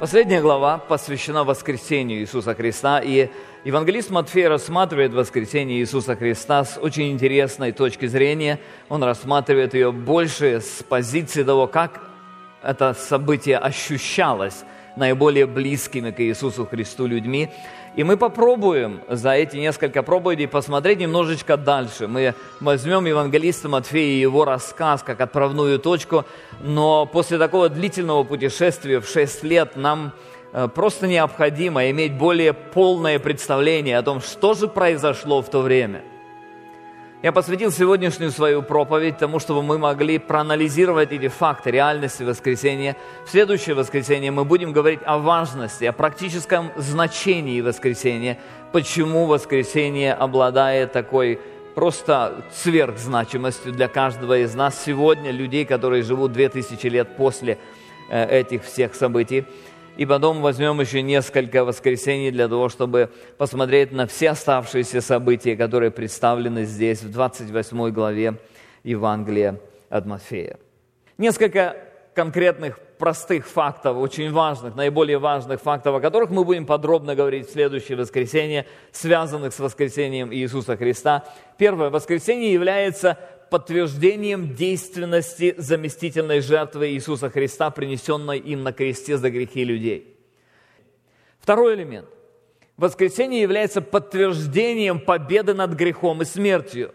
Последняя глава посвящена воскресению Иисуса Христа, и евангелист Матфей рассматривает воскресение Иисуса Христа с очень интересной точки зрения. Он рассматривает ее больше с позиции того, как это событие ощущалось наиболее близкими к Иисусу Христу людьми. И мы попробуем за эти несколько проповедей посмотреть немножечко дальше. Мы возьмем евангелиста Матфея и его рассказ как отправную точку, но после такого длительного путешествия в 6 лет нам просто необходимо иметь более полное представление о том, что же произошло в то время. Я посвятил сегодняшнюю свою проповедь тому, чтобы мы могли проанализировать эти факты реальности воскресения. В следующее воскресенье мы будем говорить о важности, о практическом значении воскресения, почему воскресение обладает такой просто сверхзначимостью для каждого из нас сегодня, людей, которые живут 2000 лет после этих всех событий. И потом возьмем еще несколько воскресений для того, чтобы посмотреть на все оставшиеся события, которые представлены здесь, в 28 главе Евангелия от Матфея. Несколько конкретных, простых фактов, очень важных, наиболее важных фактов, о которых мы будем подробно говорить в следующее воскресенье, связанных с воскресением Иисуса Христа. Первое. Воскресение является подтверждением действенности заместительной жертвы Иисуса Христа, принесенной им на кресте за грехи людей. Второй элемент. Воскресение является подтверждением победы над грехом и смертью.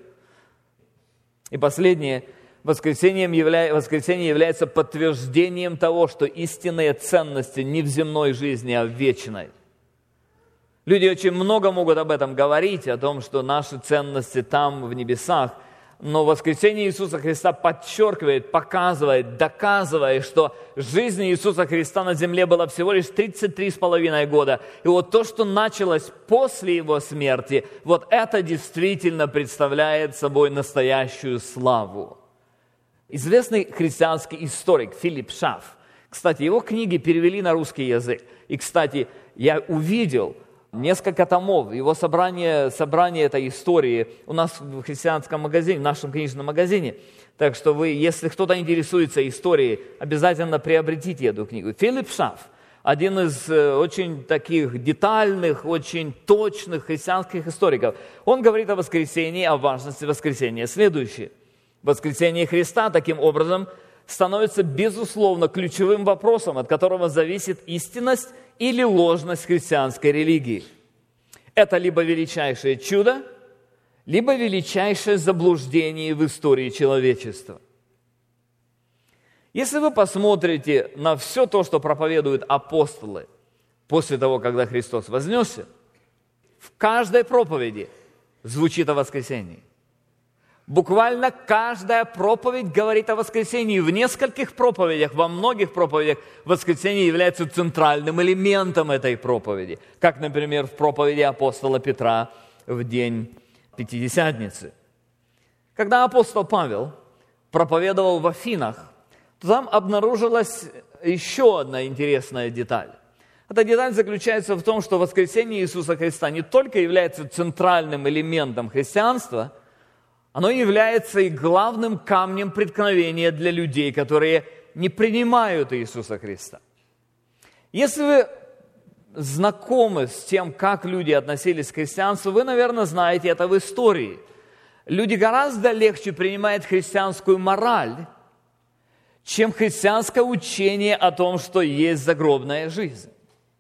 И последнее. Воскресение является подтверждением того, что истинные ценности не в земной жизни, а в вечной. Люди очень много могут об этом говорить, о том, что наши ценности там, в небесах. Но воскресение Иисуса Христа подчеркивает, показывает, доказывает, что жизнь Иисуса Христа на земле была всего лишь 33,5 года. И вот то, что началось после Его смерти, вот это действительно представляет собой настоящую славу. Известный христианский историк Филипп Шафф, кстати, его книги перевели на русский язык. И, кстати, я увидел несколько томов, его собрание этой истории у нас в христианском магазине, в нашем книжном магазине. Так что вы, если кто-то интересуется историей, обязательно приобретите эту книгу. Филипп Шафф, один из очень таких детальных, очень точных христианских историков, он говорит о воскресении, о важности воскресения. Следующее. Воскресение Христа таким образом становится, безусловно, ключевым вопросом, от которого зависит истинность или ложность христианской религии. Это либо величайшее чудо, либо величайшее заблуждение в истории человечества. Если вы посмотрите на все то, что проповедуют апостолы после того, когда Христос вознесся, в каждой проповеди звучит о воскресении. Буквально каждая проповедь говорит о воскресении. В нескольких проповедях, во многих проповедях воскресение является центральным элементом этой проповеди. Как, например, в проповеди апостола Петра в день Пятидесятницы. Когда апостол Павел проповедовал в Афинах, то там обнаружилась еще одна интересная деталь. Эта деталь заключается в том, что воскресение Иисуса Христа не только является центральным элементом христианства, оно является и главным камнем преткновения для людей, которые не принимают Иисуса Христа. Если вы знакомы с тем, как люди относились к христианству, вы, наверное, знаете это в истории. Люди гораздо легче принимают христианскую мораль, чем христианское учение о том, что есть загробная жизнь.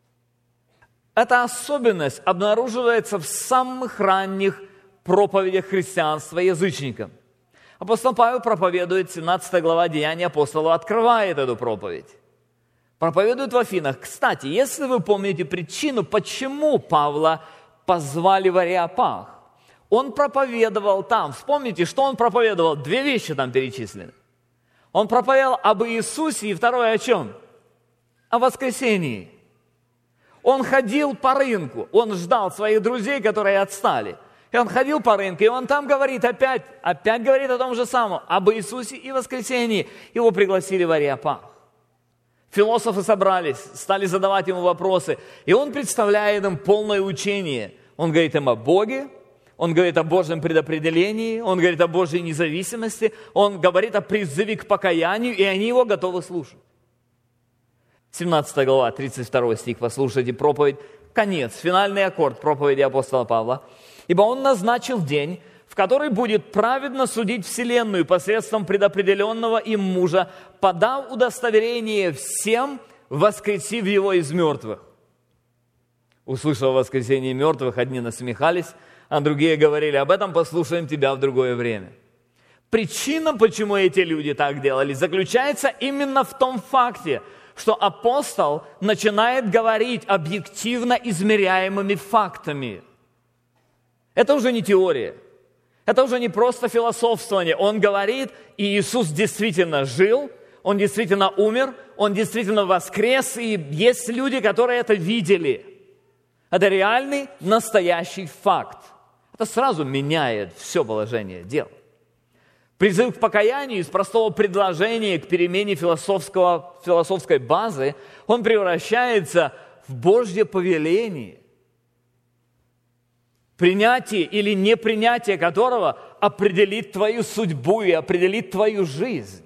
Эта особенность обнаруживается в самых ранних проповедях христианства язычникам. Апостол Павел проповедует, 17 глава Деяний апостолов открывает эту проповедь. Проповедует в Афинах. Кстати, если вы помните причину, почему Павла позвали в Ареопаг, он проповедовал там. Вспомните, что он проповедовал? 2 вещи там перечислены. Он проповедовал об Иисусе, и второе о чем? О воскресении. Он ходил по рынку, он ждал своих друзей, которые отстали. И он ходил по рынку, и он там говорит опять говорит о том же самом, об Иисусе и воскресении. Его пригласили в Ареопаг. Философы собрались, стали задавать ему вопросы, и он представляет им полное учение. Он говорит им о Боге, он говорит о Божьем предопределении, он говорит о Божьей независимости, он говорит о призыве к покаянию, и они его готовы слушать. 17 глава, 32 стих, послушайте проповедь. Конец, финальный аккорд проповеди апостола Павла. «Ибо он назначил день, в который будет праведно судить вселенную посредством предопределенного им мужа, подав удостоверение всем, воскресив его из мертвых». Услышав воскресение мертвых, одни насмехались, а другие говорили: об этом послушаем тебя в другое время. Причина, почему эти люди так делали, заключается именно в том факте, что апостол начинает говорить объективно измеряемыми фактами. Это уже не теория, это уже не просто философствование. Он говорит, и Иисус действительно жил, Он действительно умер, Он действительно воскрес, и есть люди, которые это видели. Это реальный, настоящий факт. Это сразу меняет все положение дел. Призыв к покаянию из простого предложения к перемене философской базы, он превращается в Божье повеление, принятие или непринятие которого определит твою судьбу и определит твою жизнь.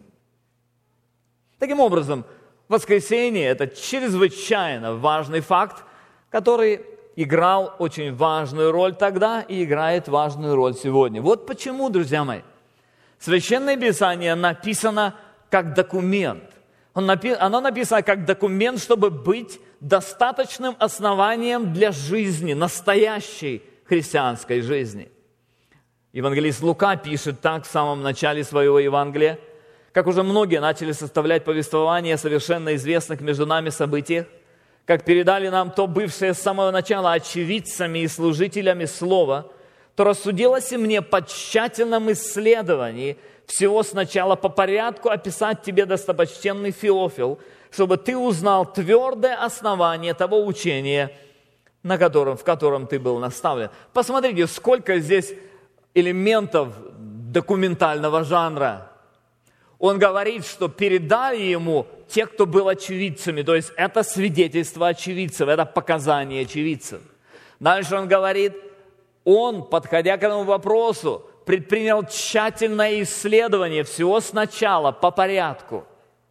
Таким образом, воскресение – это чрезвычайно важный факт, который играл очень важную роль тогда и играет важную роль сегодня. Вот почему, друзья мои, Священное Писание написано как документ. Оно написано как документ, чтобы быть достаточным основанием для жизни, настоящей христианской жизни. Евангелист Лука пишет так в самом начале своего Евангелия: как уже многие начали составлять повествование о совершенно известных между нами событиях, как передали нам то бывшее с самого начала очевидцами и служителями слова, то рассудилось и мне по тщательном исследовании всего сначала по порядку описать тебе, достопочтенный Феофил, чтобы ты узнал твердое основание того учения, в котором ты был наставлен. Посмотрите, сколько здесь элементов документального жанра. Он говорит, что передали ему те, кто был очевидцами, то есть это свидетельство очевидцев, это показания очевидцев. Дальше он говорит, он, подходя к этому вопросу, предпринял тщательное исследование всего сначала по порядку.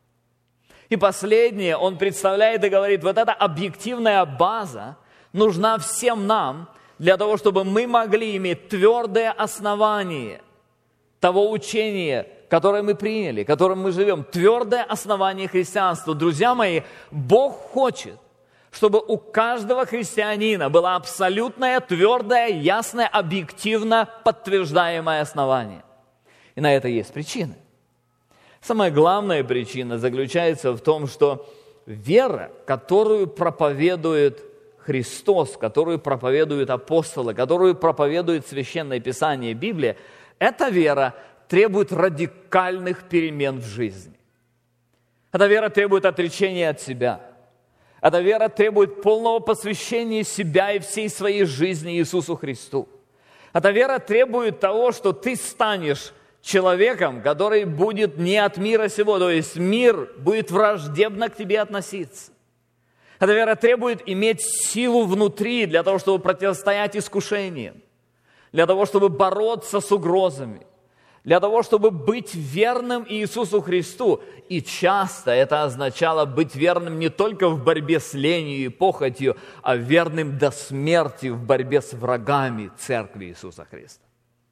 И последнее, он представляет и говорит, вот эта объективная база нужна всем нам для того, чтобы мы могли иметь твердое основание того учения, которое мы приняли, которым мы живем, твердое основание христианства. Друзья мои, Бог хочет, чтобы у каждого христианина было абсолютное, твердое, ясное, объективно подтверждаемое основание. И на это есть причины. Самая главная причина заключается в том, что вера, которую проповедует Христос, которую проповедуют апостолы, которую проповедует Священное Писание, Библия, эта вера требует радикальных перемен в жизни. Эта вера требует отречения от себя. Эта вера требует полного посвящения себя и всей своей жизни Иисусу Христу. Эта вера требует того, что ты станешь человеком, который будет не от мира сего, то есть мир будет враждебно к тебе относиться. Эта вера требует иметь силу внутри для того, чтобы противостоять искушениям, для того, чтобы бороться с угрозами, для того, чтобы быть верным Иисусу Христу. И часто это означало быть верным не только в борьбе с ленью и похотью, а верным до смерти в борьбе с врагами Церкви Иисуса Христа.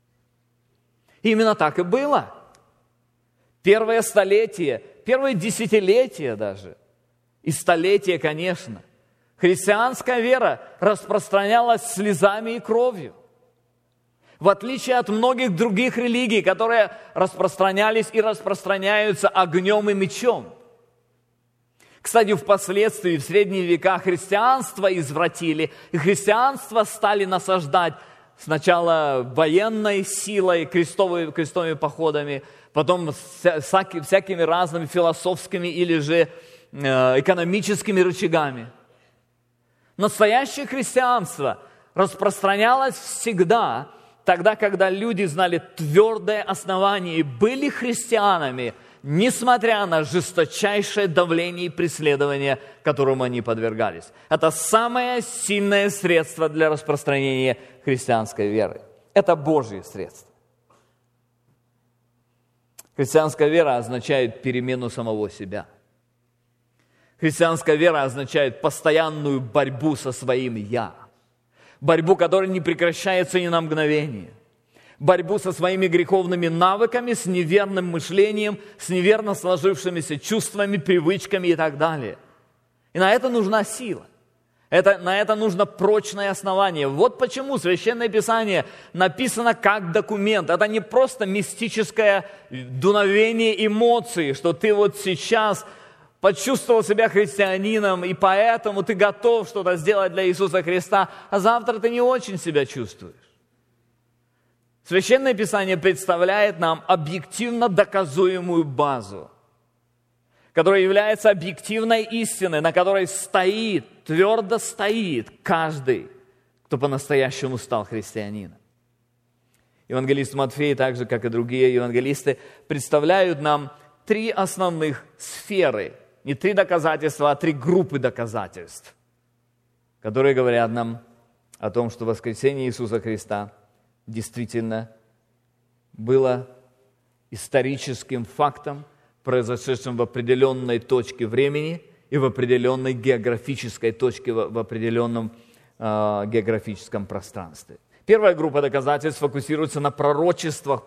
И именно так и было. Первое столетие, первое десятилетие даже, и столетие, конечно, христианская вера распространялась слезами и кровью. В отличие от многих других религий, которые распространялись и распространяются огнем и мечом. Кстати, впоследствии, в средние века, христианство извратили, и христианство стали насаждать сначала военной силой, крестовыми походами, потом всякими разными философскими или же экономическими рычагами. Настоящее христианство распространялось всегда тогда, когда люди знали твердое основание и были христианами, несмотря на жесточайшее давление и преследование, которому они подвергались. Это самое сильное средство для распространения христианской веры. Это Божье средство. Христианская вера означает перемену самого себя. Христианская вера означает постоянную борьбу со своим «я». Борьбу, которая не прекращается ни на мгновение. Борьбу со своими греховными навыками, с неверным мышлением, с неверно сложившимися чувствами, привычками и так далее. И на это нужна сила. На это нужно прочное основание. Вот почему Священное Писание написано как документ. Это не просто мистическое дуновение эмоций, что ты вот сейчас почувствовал себя христианином, и поэтому ты готов что-то сделать для Иисуса Христа, а завтра ты не очень себя чувствуешь. Священное Писание представляет нам объективно доказуемую базу, которая является объективной истиной, на которой твердо стоит каждый, кто по-настоящему стал христианином. Евангелист Матфей, так же, как и другие евангелисты, представляют нам 3 основных сферы, не 3 доказательства, а 3 группы доказательств, которые говорят нам о том, что воскресение Иисуса Христа действительно было историческим фактом, произошедшим в определенной точке времени и в определенной географической точке, в определенном географическом пространстве. Первая группа доказательств фокусируется на пророчествах,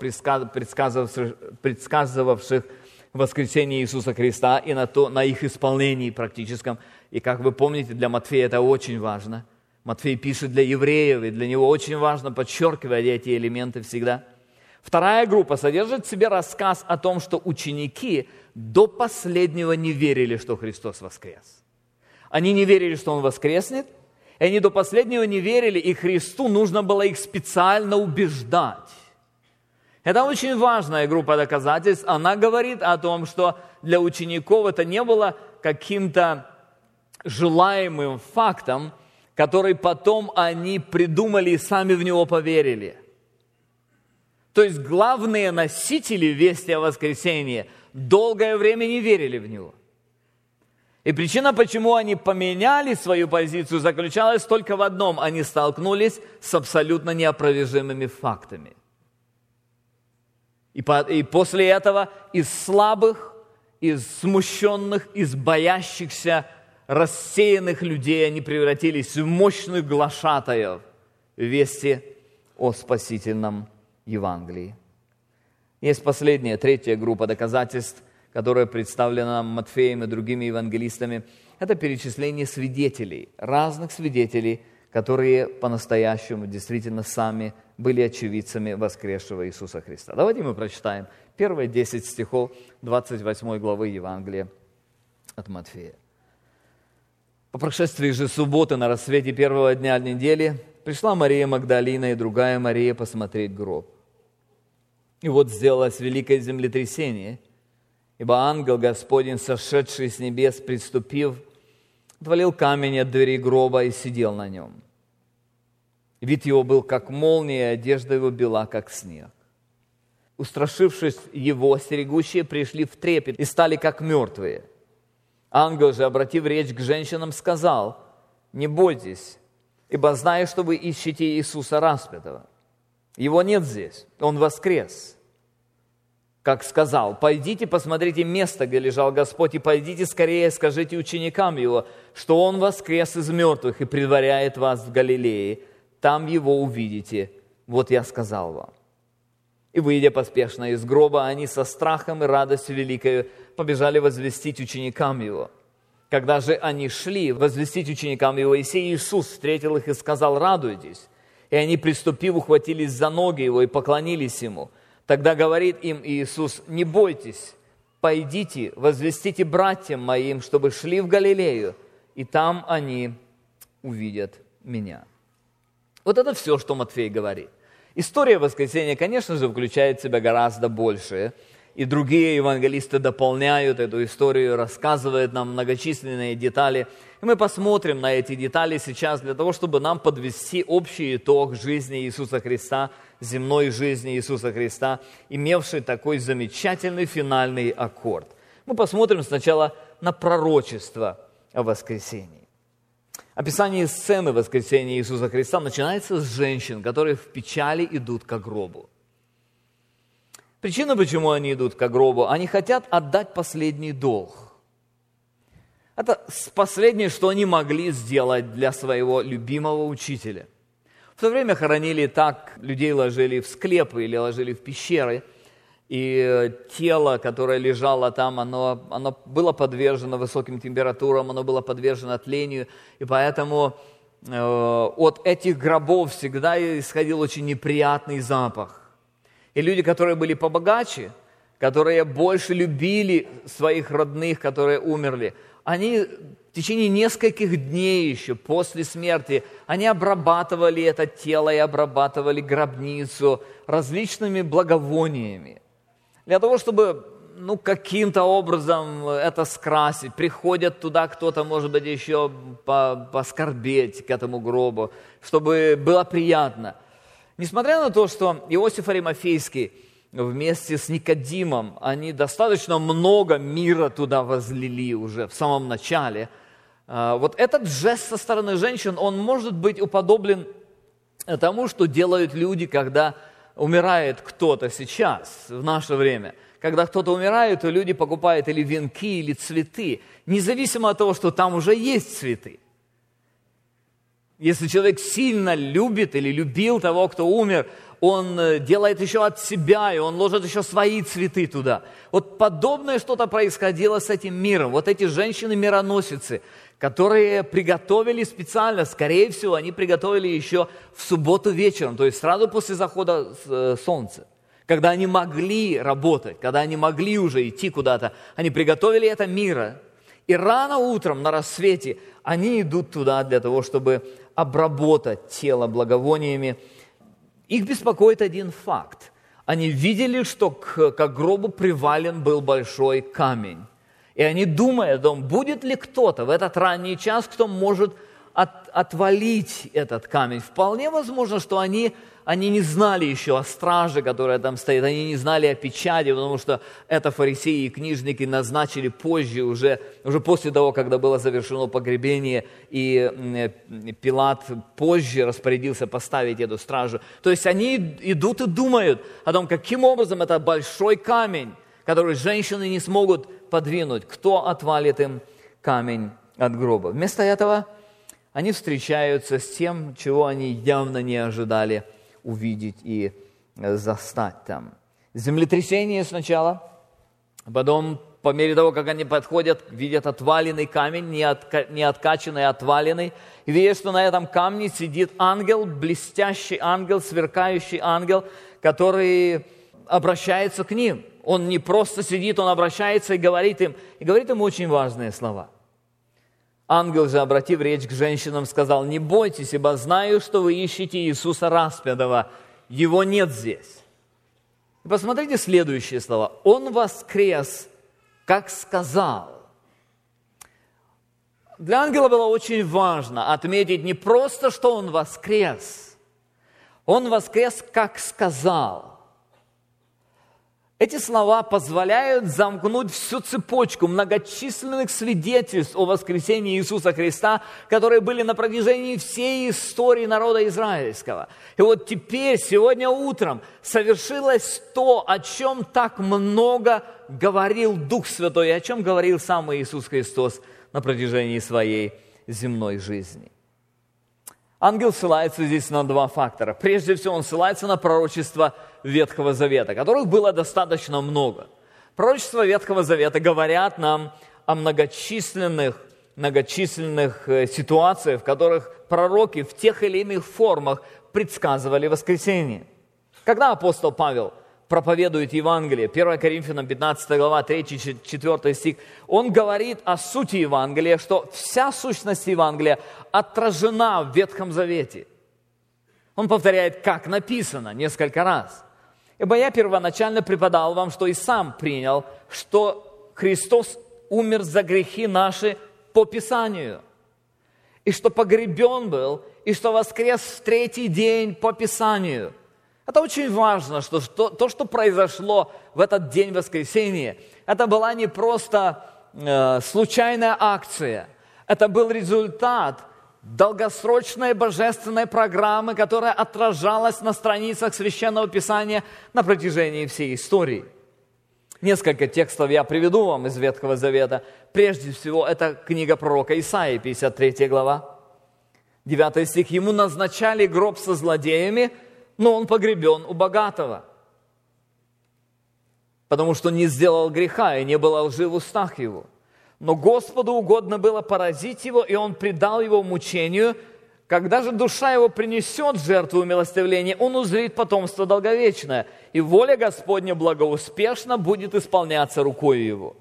предсказывавших воскресение Иисуса Христа и на их исполнении практическом. И как вы помните, для Матфея это очень важно. Матфей пишет для евреев, и для него очень важно подчеркивать эти элементы всегда. Вторая группа содержит в себе рассказ о том, что ученики до последнего не верили, что Христос воскрес. Они не верили, что Он воскреснет, и они до последнего не верили, и Христу нужно было их специально убеждать. Это очень важная группа доказательств. Она говорит о том, что для учеников это не было каким-то желаемым фактом, который потом они придумали и сами в него поверили. То есть главные носители вести о воскресении долгое время не верили в него. И причина, почему они поменяли свою позицию, заключалась только в одном. Они столкнулись с абсолютно неопровержимыми фактами. И после этого из слабых, из смущенных, из боящихся, рассеянных людей они превратились в мощных глашатаев вести о спасительном Евангелии. Есть последняя, 3 группа доказательств, которая представлена нам Матфеем и другими евангелистами. Это перечисление свидетелей, разных свидетелей, которые по-настоящему действительно сами были очевидцами воскресшего Иисуса Христа. Давайте мы прочитаем первые 10 стихов 28 главы Евангелия от Матфея. По прошествии же субботы на рассвете первого дня недели пришла Мария Магдалина и другая Мария посмотреть гроб. И вот сделалось великое землетрясение, ибо ангел Господень, сошедший с небес, приступив, отвалил камень от двери гроба и сидел на нем. Вид его был, как молния, и одежда его бела, как снег. Устрашившись его, стерегущие пришли в трепет и стали, как мертвые. Ангел же, обратив речь к женщинам, сказал: «Не бойтесь, ибо знаю, что вы ищете Иисуса распятого. Его нет здесь, Он воскрес. Как сказал: пойдите, посмотрите место, где лежал Господь, и пойдите скорее, скажите ученикам Его, что Он воскрес из мертвых и предваряет вас в Галилее. Там Его увидите. Вот я сказал вам». И, выйдя поспешно из гроба, они со страхом и радостью великою побежали возвестить ученикам Его. Когда же они шли возвестить ученикам Его, сей Иисус встретил их и сказал: «Радуйтесь». И они, приступив, ухватились за ноги Его и поклонились Ему. Тогда говорит им Иисус: «Не бойтесь, пойдите, возвестите братьям моим, чтобы шли в Галилею, и там они увидят Меня». Вот это все, что Матфей говорит. История воскресения, конечно же, включает в себя гораздо большее. И другие евангелисты дополняют эту историю, рассказывают нам многочисленные детали. И мы посмотрим на эти детали сейчас для того, чтобы нам подвести общий итог жизни Иисуса Христа, земной жизни Иисуса Христа, имевший такой замечательный финальный аккорд. Мы посмотрим сначала на пророчество о воскресении. Описание сцены воскресения Иисуса Христа начинается с женщин, которые в печали идут к гробу. Причина, почему они идут к гробу, они хотят отдать последний долг. Это последнее, что они могли сделать для своего любимого учителя. В то время хоронили так, людей ложили в склепы или ложили в пещеры, и тело, которое лежало там, оно было подвержено высоким температурам, оно было подвержено тлению, и поэтому от этих гробов всегда исходил очень неприятный запах. И люди, которые были побогаче, которые больше любили своих родных, которые умерли, они в течение нескольких дней еще после смерти, они обрабатывали это тело и обрабатывали гробницу различными благовониями. Для того, чтобы каким-то образом это скрасить, приходят туда кто-то, может быть, еще поскорбеть к этому гробу, чтобы было приятно. Несмотря на то, что Иосиф Аримафейский вместе с Никодимом, они достаточно много мира туда возлили уже в самом начале. Вот этот жест со стороны женщин, он может быть уподоблен тому, что делают люди, когда умирает кто-то сейчас, в наше время. Когда кто-то умирает, то люди покупают или венки, или цветы, независимо от того, что там уже есть цветы. Если человек сильно любит или любил того, кто умер, он делает еще от себя, и он ложит еще свои цветы туда. Вот подобное что-то происходило с этим миром. Вот эти женщины-мироносицы, которые приготовили специально, скорее всего, они приготовили еще в субботу вечером, то есть сразу после захода солнца, когда они могли работать, когда они могли уже идти куда-то, они приготовили это мира. И рано утром на рассвете они идут туда для того, чтобы обработать тело благовониями. Их беспокоит один факт. Они видели, что к гробу привален был большой камень. И они думают о том, будет ли кто-то в этот ранний час, кто может отвалить этот камень. Вполне возможно, что они не знали еще о страже, которая там стоит, они не знали о печати, потому что это фарисеи и книжники назначили позже, уже после того, когда было завершено погребение, и Пилат позже распорядился поставить эту стражу. То есть они идут и думают о том, каким образом это большой камень, который женщины не смогут подвинуть, кто отвалит им камень от гроба. Вместо этого они встречаются с тем, чего они явно не ожидали увидеть и застать там. Землетрясение сначала, потом, по мере того, как они подходят, видят отваленный камень, не откачанный, а отваленный, и видят, что на этом камне сидит ангел, блестящий ангел, сверкающий ангел, который обращается к ним. Он не просто сидит, он обращается и говорит им очень важные слова. Ангел же, обратив речь к женщинам, сказал: «Не бойтесь, ибо знаю, что вы ищете Иисуса распятого. Его нет здесь». И посмотрите следующие слова. «Он воскрес, как сказал». Для ангела было очень важно отметить не просто, что он воскрес, как сказал. Эти слова позволяют замкнуть всю цепочку многочисленных свидетельств о воскресении Иисуса Христа, которые были на протяжении всей истории народа израильского. И вот теперь, сегодня утром, совершилось то, о чем так много говорил Дух Святой, и о чем говорил сам Иисус Христос на протяжении своей земной жизни. Ангел ссылается здесь на два фактора. Прежде всего, он ссылается на пророчества Ветхого Завета, которых было достаточно много. Пророчества Ветхого Завета говорят нам о многочисленных ситуациях, в которых пророки в тех или иных формах предсказывали воскресение. Когда апостол Павел проповедует Евангелие, 1 Коринфянам 15 глава, 3-4 стих, он говорит о сути Евангелия, что вся сущность Евангелия отражена в Ветхом Завете. Он повторяет, как написано, несколько раз. Ибо я первоначально преподал вам, что и сам принял, что Христос умер за грехи наши по Писанию, и что погребен был, и что воскрес в третий день по Писанию. Это очень важно, что то, что произошло в этот день воскресения, это была не просто случайная акция, это был результат долгосрочной божественной программы, которая отражалась на страницах Священного Писания на протяжении всей истории. Несколько текстов я приведу вам из Ветхого Завета. Прежде всего, это книга пророка Исаии, 53 глава, 9 стих. «Ему назначали гроб со злодеями, но он погребен у богатого, потому что не сделал греха, и не было лжи в устах его. Но Господу угодно было поразить его, и он предал его мучению. Когда же душа его принесет жертву умилостивления, он узрит потомство долговечное, и воля Господня благоуспешно будет исполняться рукою его».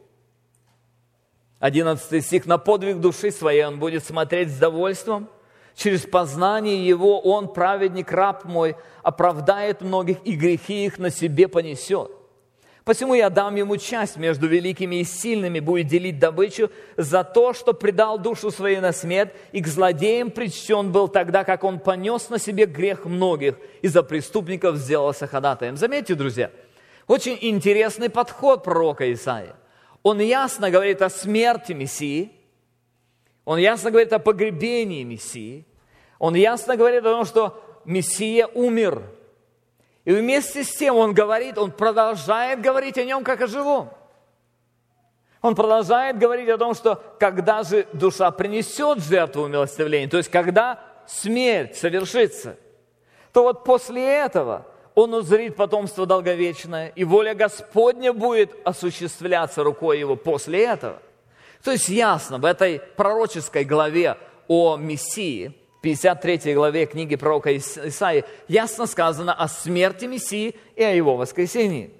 11 стих. «На подвиг души своей он будет смотреть с довольством. Через познание его он, праведник, раб мой, оправдает многих, и грехи их на себе понесет. Посему я дам ему часть между великими и сильными, будет делить добычу за то, что предал душу свою на смерть, и к злодеям причтен был тогда, как он понес на себе грех многих, и за преступников сделался ходатаем». Заметьте, друзья, очень интересный подход пророка Исаии. Он ясно говорит о смерти Мессии, он ясно говорит о погребении Мессии, он ясно говорит о том, что Мессия умер. И вместе с тем он продолжает говорить о нем, как о живом. Он продолжает говорить о том, что когда же душа принесет жертву умилостивления, то есть когда смерть совершится, то вот после этого он узрит потомство долговечное, и воля Господня будет осуществляться рукой его после этого. То есть ясно, в этой пророческой главе о Мессии, 53 главе книги пророка Исаии, ясно сказано о смерти Мессии и о его воскресении.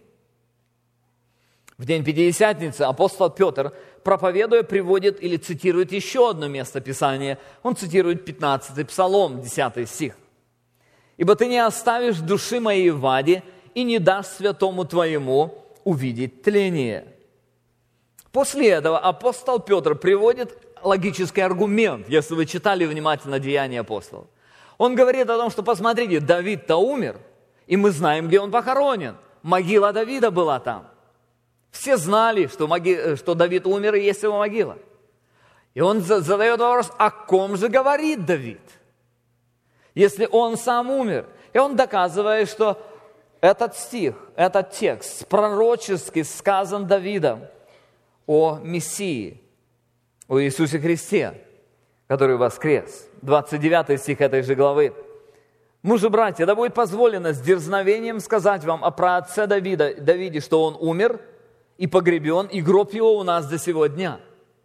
В день Пятидесятницы апостол Петр, проповедуя, приводит или цитирует еще одно место Писания. Он цитирует 15-й Псалом, 10 стих. «Ибо ты не оставишь души моей в аде и не дашь святому твоему увидеть тление». После этого апостол Петр приводит логический аргумент, если вы читали внимательно Деяния апостолов. Он говорит о том, что, посмотрите, Давид-то умер, и мы знаем, где он похоронен. Могила Давида была там. Все знали, что Давид умер, и есть его могила. И он задает вопрос, о ком же говорит Давид, если он сам умер? И он доказывает, что этот стих, этот текст пророчески сказан Давидом о Мессии, о Иисусе Христе, который воскрес. 29 стих этой же главы. «Мужи, братья, да будет позволено с дерзновением сказать вам о праотце Давиде, что он умер и погребен, и гроб его у нас до сего дня.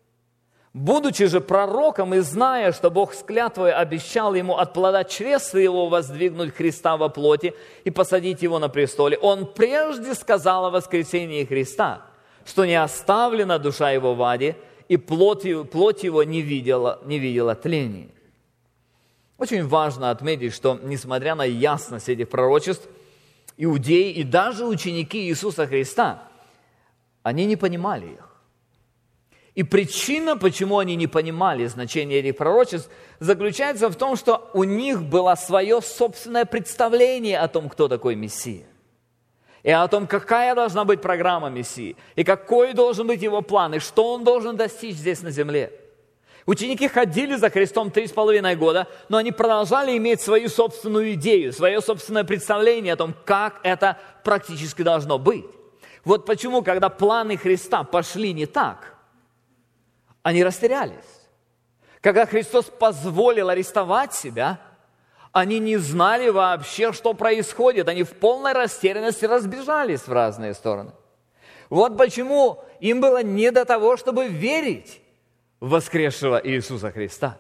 Будучи же пророком и зная, что Бог с клятвой обещал ему от плода чреса его воздвигнуть Христа во плоти и посадить его на престоле, он прежде сказал о воскресении Христа, что не оставлена душа его в аде, и плоть его не видела тления». Очень важно отметить, что, несмотря на ясность этих пророчеств, иудеи и даже ученики Иисуса Христа, они не понимали их. И причина, почему они не понимали значение этих пророчеств, заключается в том, что у них было свое собственное представление о том, кто такой Мессия. И о том, какая должна быть программа Мессии, и какой должен быть его план, и что он должен достичь здесь на земле. Ученики ходили за Христом 3,5 года, но они продолжали иметь свою собственную идею, свое собственное представление о том, как это практически должно быть. Вот почему, когда планы Христа пошли не так, они растерялись. Когда Христос позволил арестовать себя, они не знали вообще, что происходит. Они в полной растерянности разбежались в разные стороны. Вот почему им было не до того, чтобы верить в воскресшего Иисуса Христа.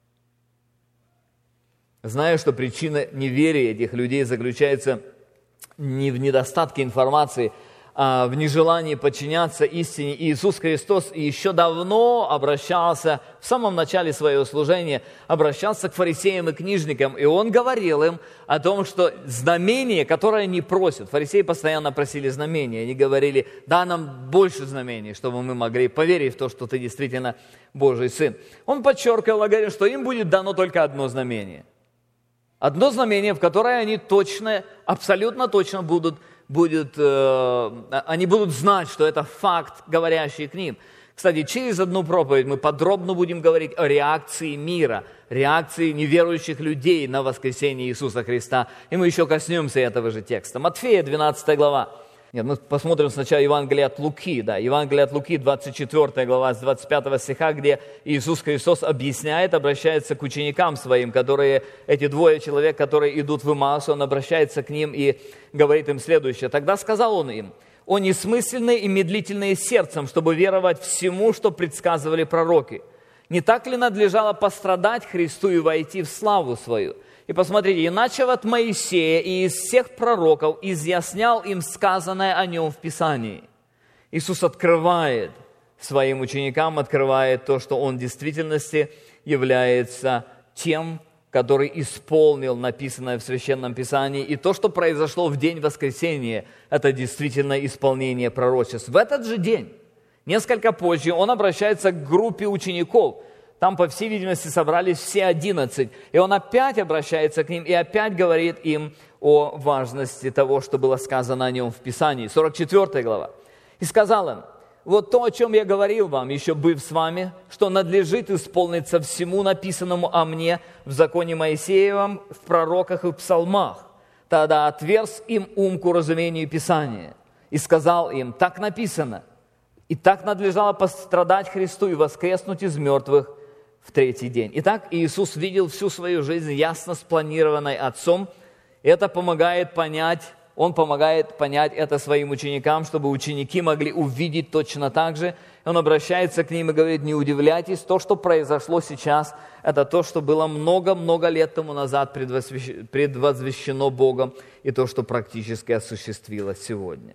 Знаю, что причина неверия этих людей заключается не в недостатке информации, в нежелании подчиняться истине. Иисус Христос еще давно обращался, в самом начале своего служения, обращался к фарисеям и книжникам, и Он говорил им о том, что знамение, которое они просят, фарисеи постоянно просили знамения, они говорили, да, нам больше знамений, чтобы мы могли поверить в то, что Ты действительно Божий Сын. Он подчеркивал и говорил, что им будет дано только одно знамение. Одно знамение, в которое они точно, абсолютно точно они будут знать, что это факт, говорящий к ним. Кстати, через одну проповедь мы подробно будем говорить о реакции мира, реакции неверующих людей на воскресение Иисуса Христа. И мы еще коснемся этого же текста. Матфея, 12 глава. Нет, мы посмотрим сначала Евангелие от Луки. Да, Евангелие от Луки, 24 глава, с 25 стиха, где Иисус Христос объясняет, обращается к ученикам своим, которые, эти двое человек, которые идут в Имаус, Он обращается к ним и говорит им следующее. «Тогда сказал Он им: о несмысленные и медлительные сердцем, чтобы веровать всему, что предсказывали пророки. Не так ли надлежало пострадать Христу и войти в славу свою?» И посмотрите, «И начав от Моисея и из всех пророков, изъяснял им сказанное о нем в Писании». Иисус открывает своим ученикам, открывает то, что Он в действительности является тем, который исполнил написанное в Священном Писании. И то, что произошло в день воскресения, это действительно исполнение пророчеств. В этот же день, несколько позже, Он обращается к группе учеников. Там, по всей видимости, собрались все 11. И Он опять обращается к ним и опять говорит им о важности того, что было сказано о Нем в Писании. 44 глава. «И сказал им: вот то, о чем я говорил вам, еще быв с вами, что надлежит исполниться всему написанному о мне в законе Моисеевом, в пророках и в псалмах. Тогда отверз им ум к уразумению Писания. И сказал им: так написано, и так надлежало пострадать Христу и воскреснуть из мертвых в третий день». Итак, Иисус видел всю свою жизнь ясно спланированной Отцом. Это помогает понять, Он помогает понять это своим ученикам, чтобы ученики могли увидеть точно так же. Он обращается к ним и говорит: не удивляйтесь, то, что произошло сейчас, это то, что было много-много лет тому назад предвозвещено Богом, и то, что практически осуществилось сегодня.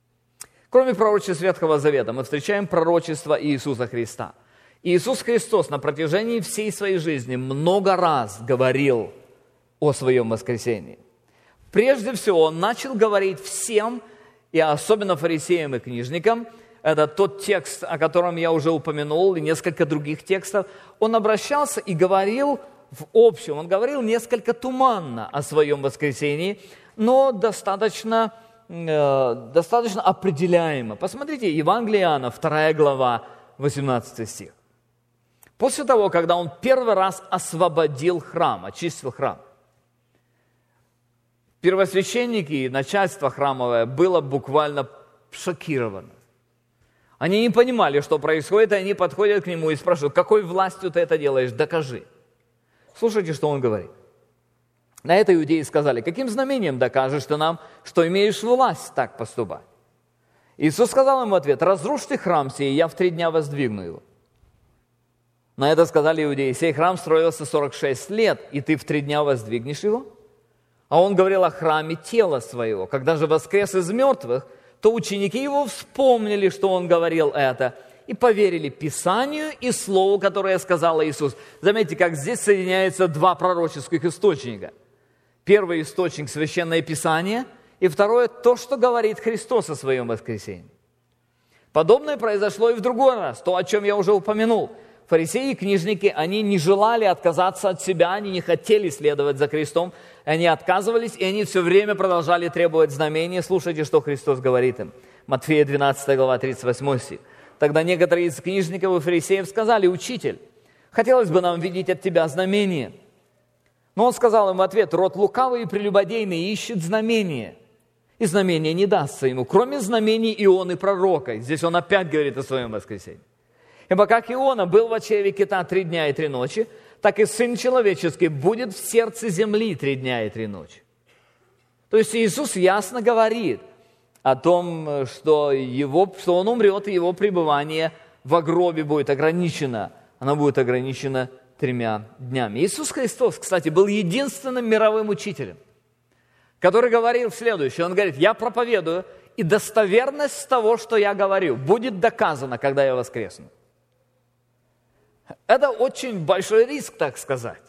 Кроме пророчеств Ветхого Завета, мы встречаем пророчество Иисуса Христа. Иисус Христос на протяжении всей своей жизни много раз говорил о своем воскресении. Прежде всего, Он начал говорить всем, и особенно фарисеям и книжникам, это тот текст, о котором я уже упомянул, и несколько других текстов. Он обращался и говорил в общем, Он говорил несколько туманно о своем воскресении, но достаточно определяемо. Посмотрите, Евангелие Иоанна, 2 глава, 18 стих. После того, когда Он первый раз освободил храм, очистил храм, первосвященники и начальство храмовое было буквально шокировано. Они не понимали, что происходит, и они подходят к Нему и спрашивают: какой властью ты это делаешь? Докажи. Слушайте, что Он говорит. На это иудеи сказали: каким знамением докажешь ты нам, что имеешь власть так поступать? Иисус сказал им в ответ: разрушьте храм сей, и я в 3 дня воздвигну его. На это сказали иудеи: сей храм строился 46 лет, и ты в 3 дня воздвигнешь его? А Он говорил о храме тела своего. Когда же воскрес из мертвых, то ученики Его вспомнили, что Он говорил это, и поверили Писанию и Слову, которое сказал Иисус. Заметьте, как здесь соединяются 2 пророческих источника. Первый источник – Священное Писание, и второе – то, что говорит Христос о Своем воскресении. Подобное произошло и в другой раз, то, о чем я уже упомянул. Фарисеи и книжники, они не желали отказаться от себя, они не хотели следовать за Христом, они отказывались, и они все время продолжали требовать знамения. Слушайте, что Христос говорит им. Матфея 12 глава, 38 стих. Тогда некоторые из книжников и фарисеев сказали: «Учитель, хотелось бы нам видеть от Тебя знамение». Но Он сказал им в ответ: «Род лукавый и прелюбодейный ищет знамения, и знамение не дастся ему, кроме знамений Ионы пророка». Здесь Он опять говорит о Своем воскресении. «Ибо как Иона был в чреве кита 3 дня и 3 ночи, так и Сын Человеческий будет в сердце земли 3 дня и 3 ночи». То есть Иисус ясно говорит о том, что Он умрет, и Его пребывание в гробе будет ограничено. Оно будет ограничено 3 днями. Иисус Христос, кстати, был единственным мировым учителем, который говорил следующее. Он говорит: «Я проповедую, и достоверность того, что я говорю, будет доказана, когда я воскресну». Это очень большой риск, так сказать.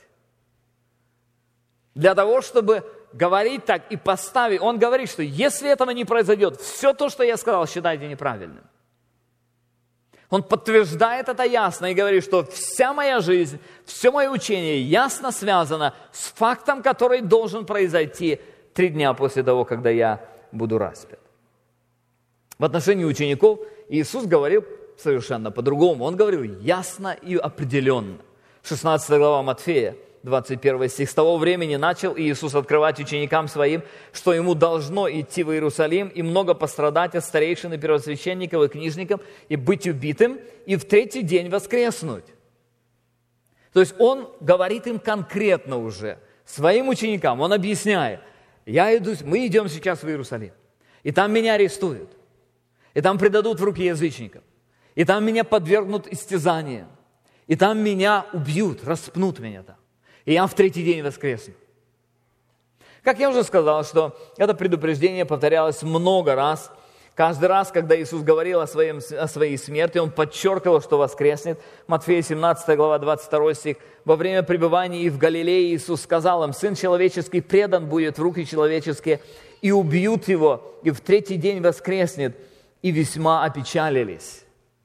Для того, чтобы говорить так и поставить, Он говорит, что если этого не произойдет, все то, что я сказал, считайте неправильным. Он подтверждает это ясно и говорит, что вся моя жизнь, все мое учение ясно связано с фактом, который должен произойти 3 дня после того, когда я буду распят. В отношении учеников Иисус говорил совершенно по-другому. Он говорил ясно и определенно. 16 глава Матфея, 21 стих. «С того времени начал Иисус открывать ученикам своим, что ему должно идти в Иерусалим и много пострадать от старейшин и первосвященников и книжников, и быть убитым, и в третий день воскреснуть». То есть он говорит им конкретно уже, своим ученикам, он объясняет: мы идем сейчас в Иерусалим, и там меня арестуют, и там предадут в руки язычников, и там меня подвергнут истязаниям, и там меня убьют, распнут меня там, и я в третий день воскресну. Как я уже сказал, что это предупреждение повторялось много раз. Каждый раз, когда Иисус говорил о своей смерти, Он подчеркивал, что воскреснет. Матфея 17 глава 22 стих. «Во время пребывания в Галилее Иисус сказал им: Сын человеческий предан будет в руки человеческие, и убьют Его, и в третий день воскреснет». И весьма опечалились.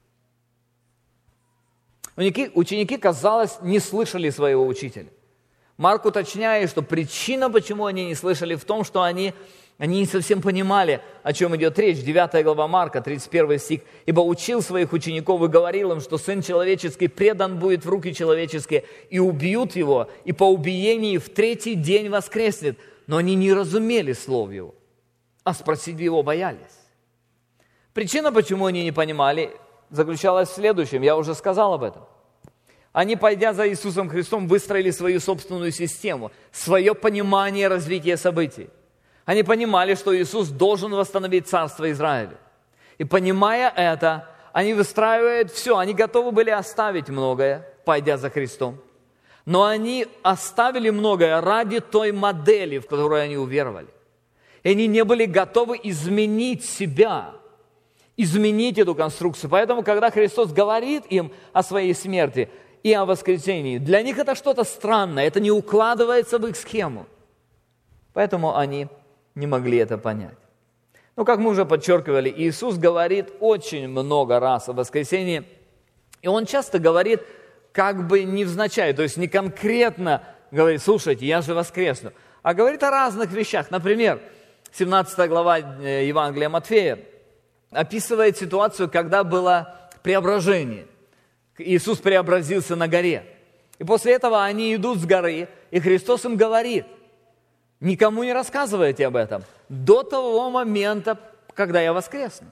Ученики, казалось, не слышали своего учителя. Марк уточняет, что причина, почему они не слышали, в том, что они не совсем понимали, о чем идет речь. 9 глава Марка, 31 стих. «Ибо учил своих учеников и говорил им, что Сын человеческий предан будет в руки человеческие, и убьют Его, и по убиении в третий день воскреснет». Но они не разумели слов Его, а спросить Его боялись. Причина, почему они не понимали, заключалась в следующем. Я уже сказал об этом. Они, пойдя за Иисусом Христом, выстроили свою собственную систему, свое понимание развития событий. Они понимали, что Иисус должен восстановить царство Израиля. И понимая это, они выстраивают все. Они готовы были оставить многое, пойдя за Христом. Но они оставили многое ради той модели, в которую они уверовали. И они не были готовы изменить себя, изменить эту конструкцию. Поэтому, когда Христос говорит им о своей смерти и о воскресении, для них это что-то странное, это не укладывается в их схему. Поэтому они не могли это понять. Но, как мы уже подчеркивали, Иисус говорит очень много раз о воскресении, и Он часто говорит как бы невзначай, то есть не конкретно говорит: слушайте, я же воскресну, а говорит о разных вещах. Например, 17 глава Евангелия Матфея описывает ситуацию, когда было преображение. Иисус преобразился на горе. И после этого они идут с горы, и Христос им говорит: никому не рассказывайте об этом до того момента, когда я воскресну.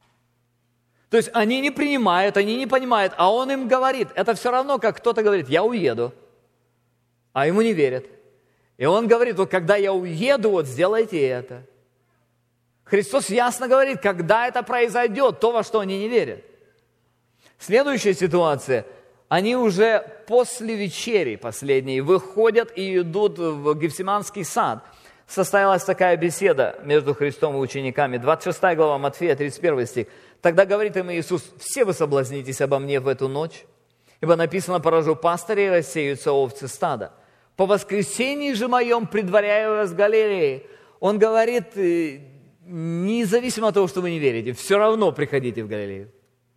То есть они не принимают, они не понимают, а Он им говорит. Это все равно, как кто-то говорит: я уеду, а ему не верят. И Он говорит: вот когда я уеду, вот сделайте это. Христос ясно говорит, когда это произойдет, то, во что они не верят. Следующая ситуация. Они уже после вечери последней выходят и идут в Гефсиманский сад. Состоялась такая беседа между Христом и учениками. 26 глава Матфея, 31 стих. «Тогда говорит им Иисус: все вы соблазнитесь обо мне в эту ночь, ибо написано: поражу пастырей, и рассеются овцы стада. По воскресении же моем предваряю вас в Галилее». Он говорит, независимо от того, что вы не верите, все равно приходите в Галилею.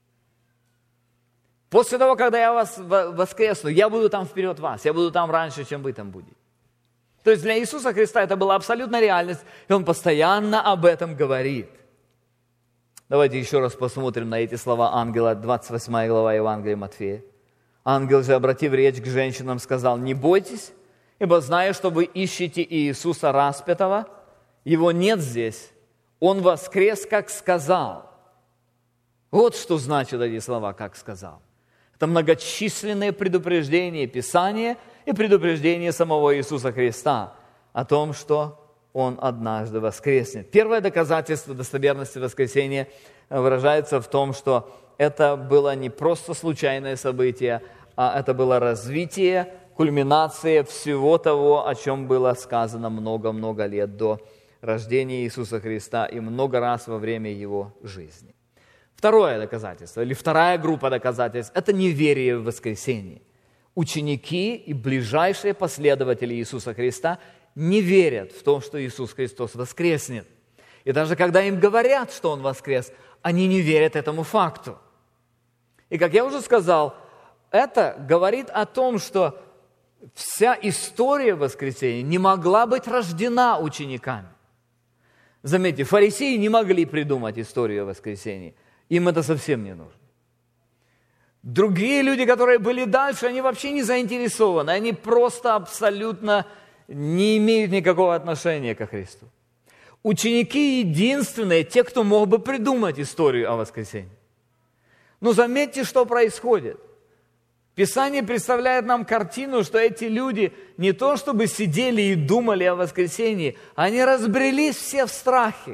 После того, когда я вас воскресну, я буду там вперед вас, я буду там раньше, чем вы там будете. То есть для Иисуса Христа это была абсолютная реальность, и Он постоянно об этом говорит. Давайте еще раз посмотрим на эти слова ангела, 28 глава Евангелия Матфея. «Ангел же, обратив речь к женщинам, сказал: не бойтесь, ибо знаю, что вы ищете Иисуса распятого. Его нет здесь, Он воскрес, как сказал». Вот что значат эти слова «как сказал». Это многочисленные предупреждения Писания и предупреждения самого Иисуса Христа о том, что Он однажды воскреснет. Первое доказательство достоверности воскресения выражается в том, что это было не просто случайное событие, а это было развитие, кульминация всего того, о чем было сказано много-много лет до рождения Иисуса Христа и много раз во время Его жизни. Второе доказательство, или вторая группа доказательств, это неверие в воскресение. Ученики и ближайшие последователи Иисуса Христа не верят в то, что Иисус Христос воскреснет. И даже когда им говорят, что Он воскрес, они не верят этому факту. И, как я уже сказал, это говорит о том, что вся история воскресения не могла быть рождена учениками. Заметьте, фарисеи не могли придумать историю о воскресении. Им это совсем не нужно. Другие люди, которые были дальше, они вообще не заинтересованы, они просто абсолютно не имеют никакого отношения ко Христу. Ученики единственные, те, кто мог бы придумать историю о воскресении. Но заметьте, что происходит. Писание представляет нам картину, что эти люди не то чтобы сидели и думали о воскресении, они разбрелись все в страхе.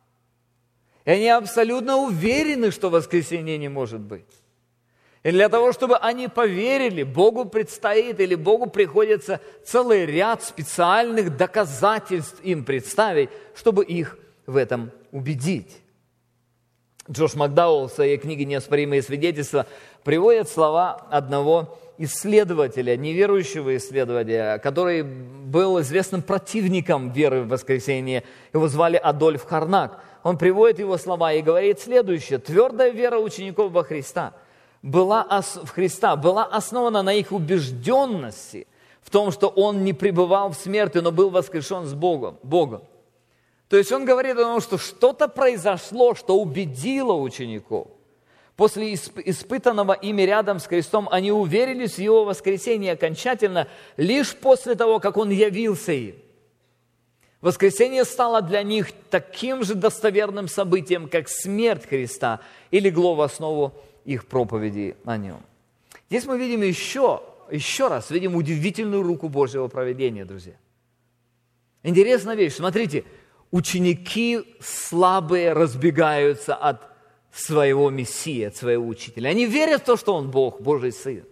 И они абсолютно уверены, что воскресения не может быть. И для того, чтобы они поверили, Богу предстоит или Богу приходится целый ряд специальных доказательств им представить, чтобы их в этом убедить. Джош Макдауэлл в своей книге «Неоспоримые свидетельства» приводит слова одного исследователя, неверующего исследователя, который был известным противником веры в воскресение. Его звали Адольф Харнак. Он приводит его слова и говорит следующее. «Твердая вера учеников во Христа была основана на их убежденности в том, что Он не пребывал в смерти, но был воскрешен с Богом. То есть он говорит о том, что что-то произошло, что убедило учеников. После испытанного ими рядом с крестом они уверились в Его воскресении окончательно лишь после того, как Он явился им. Воскресение стало для них таким же достоверным событием, как смерть Христа, и легло в основу их проповеди о Нем. Здесь мы видим еще раз видим удивительную руку Божьего провидения, друзья. Интересная вещь, смотрите, ученики слабые разбегаются от своего Мессии, от своего Учителя. Они верят в то, что Он Бог, Божий Сын.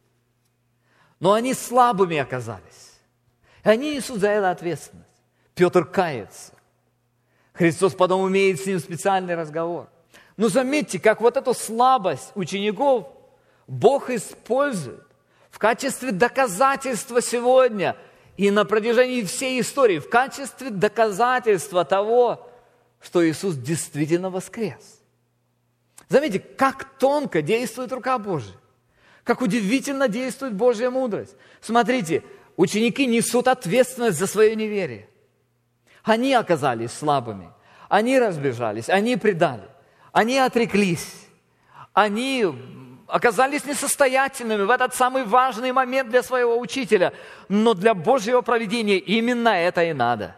Но они слабыми оказались. И они несут за это ответственность. Петр кается. Христос потом имеет с ним специальный разговор. Но заметьте, как вот эту слабость учеников Бог использует в качестве доказательства сегодня и на протяжении всей истории, в качестве доказательства того, что Иисус действительно воскрес. Заметьте, как тонко действует рука Божия, как удивительно действует Божья мудрость. Смотрите, ученики несут ответственность за свое неверие. Они оказались слабыми, они разбежались, они предали, они отреклись, они оказались несостоятельными в этот самый важный момент для своего учителя. Но для Божьего провидения именно это и надо.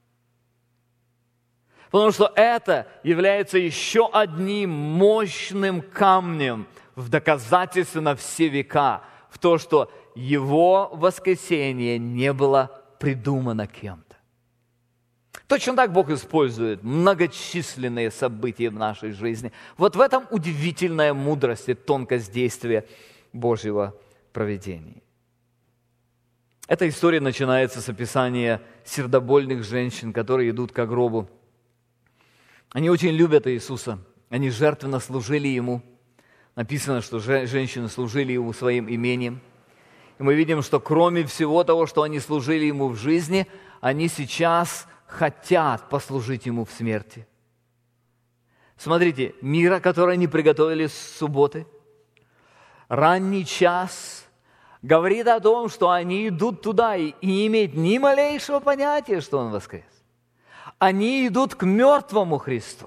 Потому что это является еще одним мощным камнем в доказательство на все века, в то, что Его воскресение не было придумано кем-то. Точно так Бог использует многочисленные события в нашей жизни. Вот в этом удивительная мудрость и тонкость действия Божьего провидения. Эта история начинается с описания сердобольных женщин, которые идут к гробу. Они очень любят Иисуса, они жертвенно служили Ему. Написано, что женщины служили Ему своим имением. И мы видим, что кроме всего того, что они служили Ему в жизни, они сейчас хотят послужить Ему в смерти. Смотрите, мира, который они приготовили с субботы, ранний час, говорит о том, что они идут туда и не имеют ни малейшего понятия, что Он воскрес. Они идут к мертвому Христу.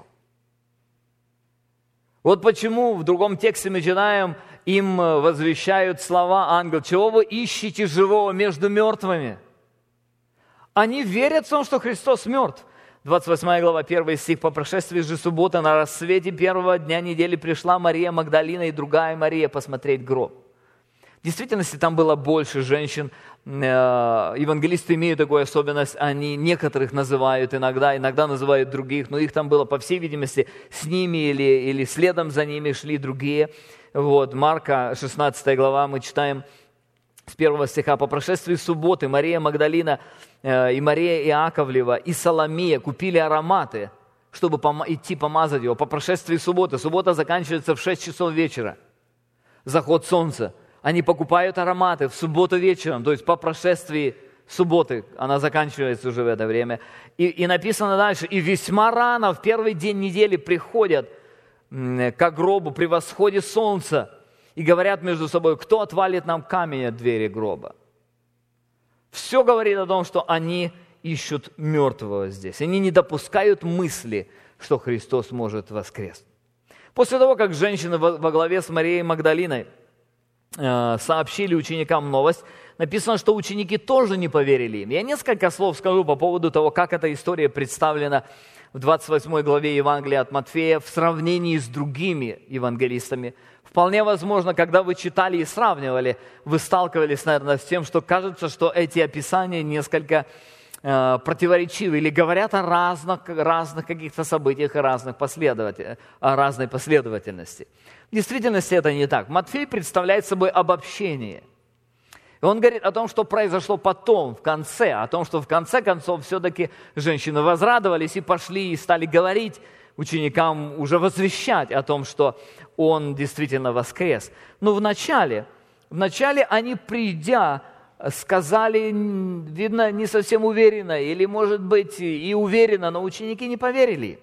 Вот почему в другом тексте мы читаем, им возвещают слова ангел: «Чего вы ищете живого между мертвыми?» Они верят в том, что Христос мертв. 28 глава, 1 стих. «По прошествии же субботы на рассвете первого дня недели пришла Мария Магдалина и другая Мария посмотреть гроб». В действительности там было больше женщин. Евангелисты имеют такую особенность. Они некоторых называют иногда называют других, но их там было, по всей видимости, с ними или следом за ними шли другие. Вот, Марка, 16 глава, мы читаем с 1 стиха. «По прошествии субботы Мария Магдалина и Мария Иаковлева и Соломея купили ароматы, чтобы идти помазать его. По прошествии субботы. Суббота заканчивается в 6 часов вечера. Заход солнца. Они покупают ароматы в субботу вечером, то есть по прошествии субботы. Она заканчивается уже в это время. И написано дальше. И весьма рано, в первый день недели, приходят к гробу при восходе солнца и говорят между собой: кто отвалит нам камень от двери гроба? Все говорит о том, что они ищут мертвого здесь. Они не допускают мысли, что Христос может воскреснуть. После того, как женщины во главе с Марией Магдалиной сообщили ученикам новость, написано, что ученики тоже не поверили им. Я несколько слов скажу по поводу того, как эта история представлена в 28 главе Евангелия от Матфея в сравнении с другими евангелистами. Вполне возможно, когда вы читали и сравнивали, вы сталкивались, наверное, с тем, что кажется, что эти описания несколько противоречивы или говорят о разных каких-то событиях и о разной последовательности. В действительности это не так. Матфей представляет собой обобщение. И он говорит о том, что произошло потом, в конце, о том, что в конце концов все-таки женщины возрадовались и пошли и стали говорить ученикам, уже возвещать о том, что он действительно воскрес. Но вначале они, придя, сказали, видно, не совсем уверенно, или, может быть, и уверенно, но ученики не поверили.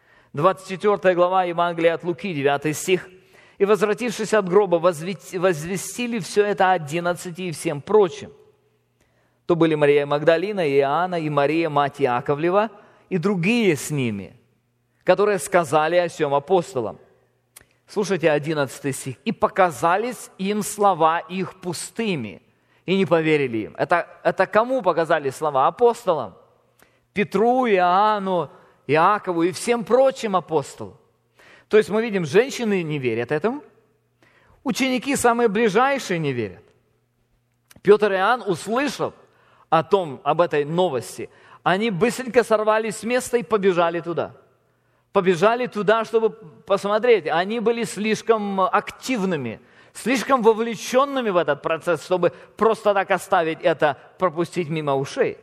24 глава Евангелия от Луки, 9 стих. «И, возвратившись от гроба, возвестили все это 11 и всем прочим. То были Мария Магдалина, и Иоанна, и Мария, мать Иаковлева, и другие с ними, которые сказали о сем апостолам». Слушайте 11 стих. «И показались им слова их пустыми, и не поверили им». Это кому показали слова? Апостолам. Петру, Иоанну, Иакову и всем прочим апостолам. То есть мы видим, женщины не верят этому, ученики самые ближайшие не верят. Петр и Иоанн, услышав об этой новости, они быстренько сорвались с места и побежали туда. Побежали туда, чтобы посмотреть. Они были слишком активными, слишком вовлеченными в этот процесс, чтобы просто так оставить это, пропустить мимо ушей.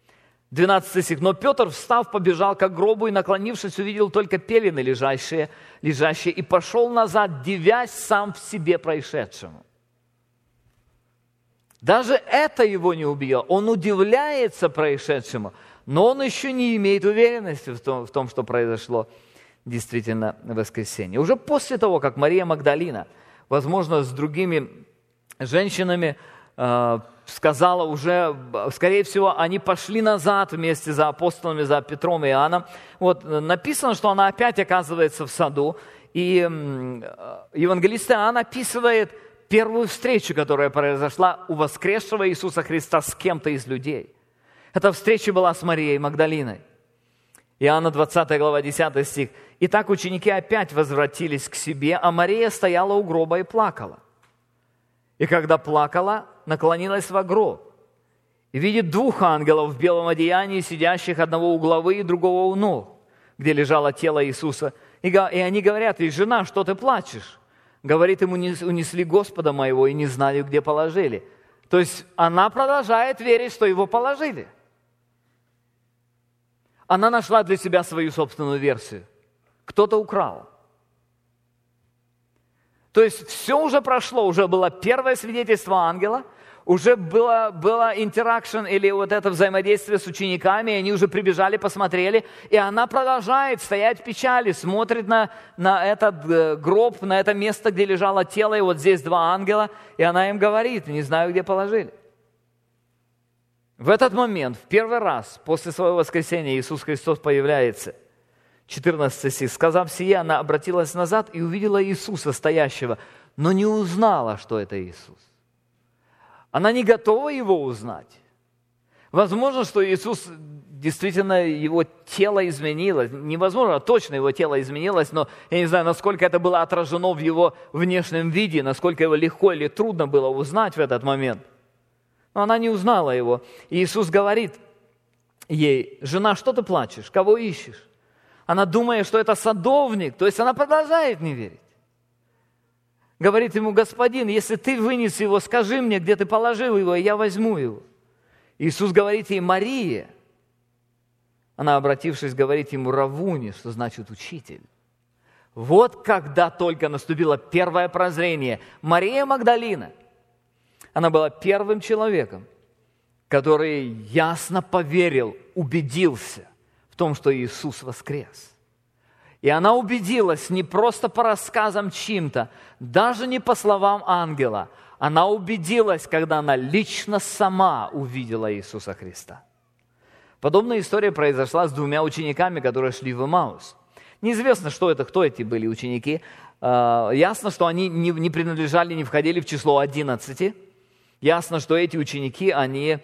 12 стих. «Но Петр, встав, побежал к гробу и, наклонившись, увидел только пелены лежащие, и пошел назад, дивясь сам в себе происшедшему». Даже это его не убило. Он удивляется происшедшему, но он еще не имеет уверенности в том, что произошло действительно в воскресенье. Уже после того, как Мария Магдалина, возможно, с другими женщинами, сказала уже, скорее всего, они пошли назад вместе за апостолами, за Петром и Иоанном. Вот написано, что она опять оказывается в саду, и евангелист Иоанн описывает первую встречу, которая произошла у воскресшего Иисуса Христа с кем-то из людей. Эта встреча была с Марией Магдалиной. Иоанна 20 глава 10 стих. «Итак, ученики опять возвратились к себе, а Мария стояла у гроба и плакала. И когда плакала, наклонилась во гроб, и видит двух ангелов в белом одеянии, сидящих одного у главы и другого у ног, где лежало тело Иисуса. И они говорят ей: жена, что ты плачешь? Говорит, ему: унесли Господа моего и не знаю, где положили». То есть она продолжает верить, что его положили. Она нашла для себя свою собственную версию. Кто-то украл. То есть все уже прошло, уже было первое свидетельство ангела, уже было интеракшн или вот это взаимодействие с учениками, и они уже прибежали, посмотрели, и она продолжает стоять в печали, смотрит на этот гроб, на это место, где лежало тело, и вот здесь два ангела, и она им говорит: не знаю, где положили. В этот момент, в первый раз после своего воскресения, Иисус Христос появляется. 14 стих. «Сказав сие, она обратилась назад и увидела Иисуса стоящего, но не узнала, что это Иисус». Она не готова его узнать. Возможно, что Иисус, действительно, его тело изменилось. Невозможно, точно его тело изменилось, но я не знаю, насколько это было отражено в его внешнем виде, насколько его легко или трудно было узнать в этот момент. Но она не узнала его. И Иисус говорит ей: жена, что ты плачешь? Кого ищешь? Она думает, что это садовник, то есть она продолжает не верить. Говорит ему: господин, если ты вынес его, скажи мне, где ты положил его, и я возьму его. Иисус говорит ей: Мария. Она, обратившись, говорит ему: Равуни, что значит учитель. Вот когда только наступило первое прозрение. Мария Магдалина, она была первым человеком, который ясно поверил, убедился в том, что Иисус воскрес. И она убедилась не просто по рассказам чьим-то, даже не по словам ангела. Она убедилась, когда она лично сама увидела Иисуса Христа. Подобная история произошла с двумя учениками, которые шли в Эмаус. Неизвестно, кто эти были ученики. Ясно, что они не принадлежали, не входили в число 11. Ясно, что эти ученики, они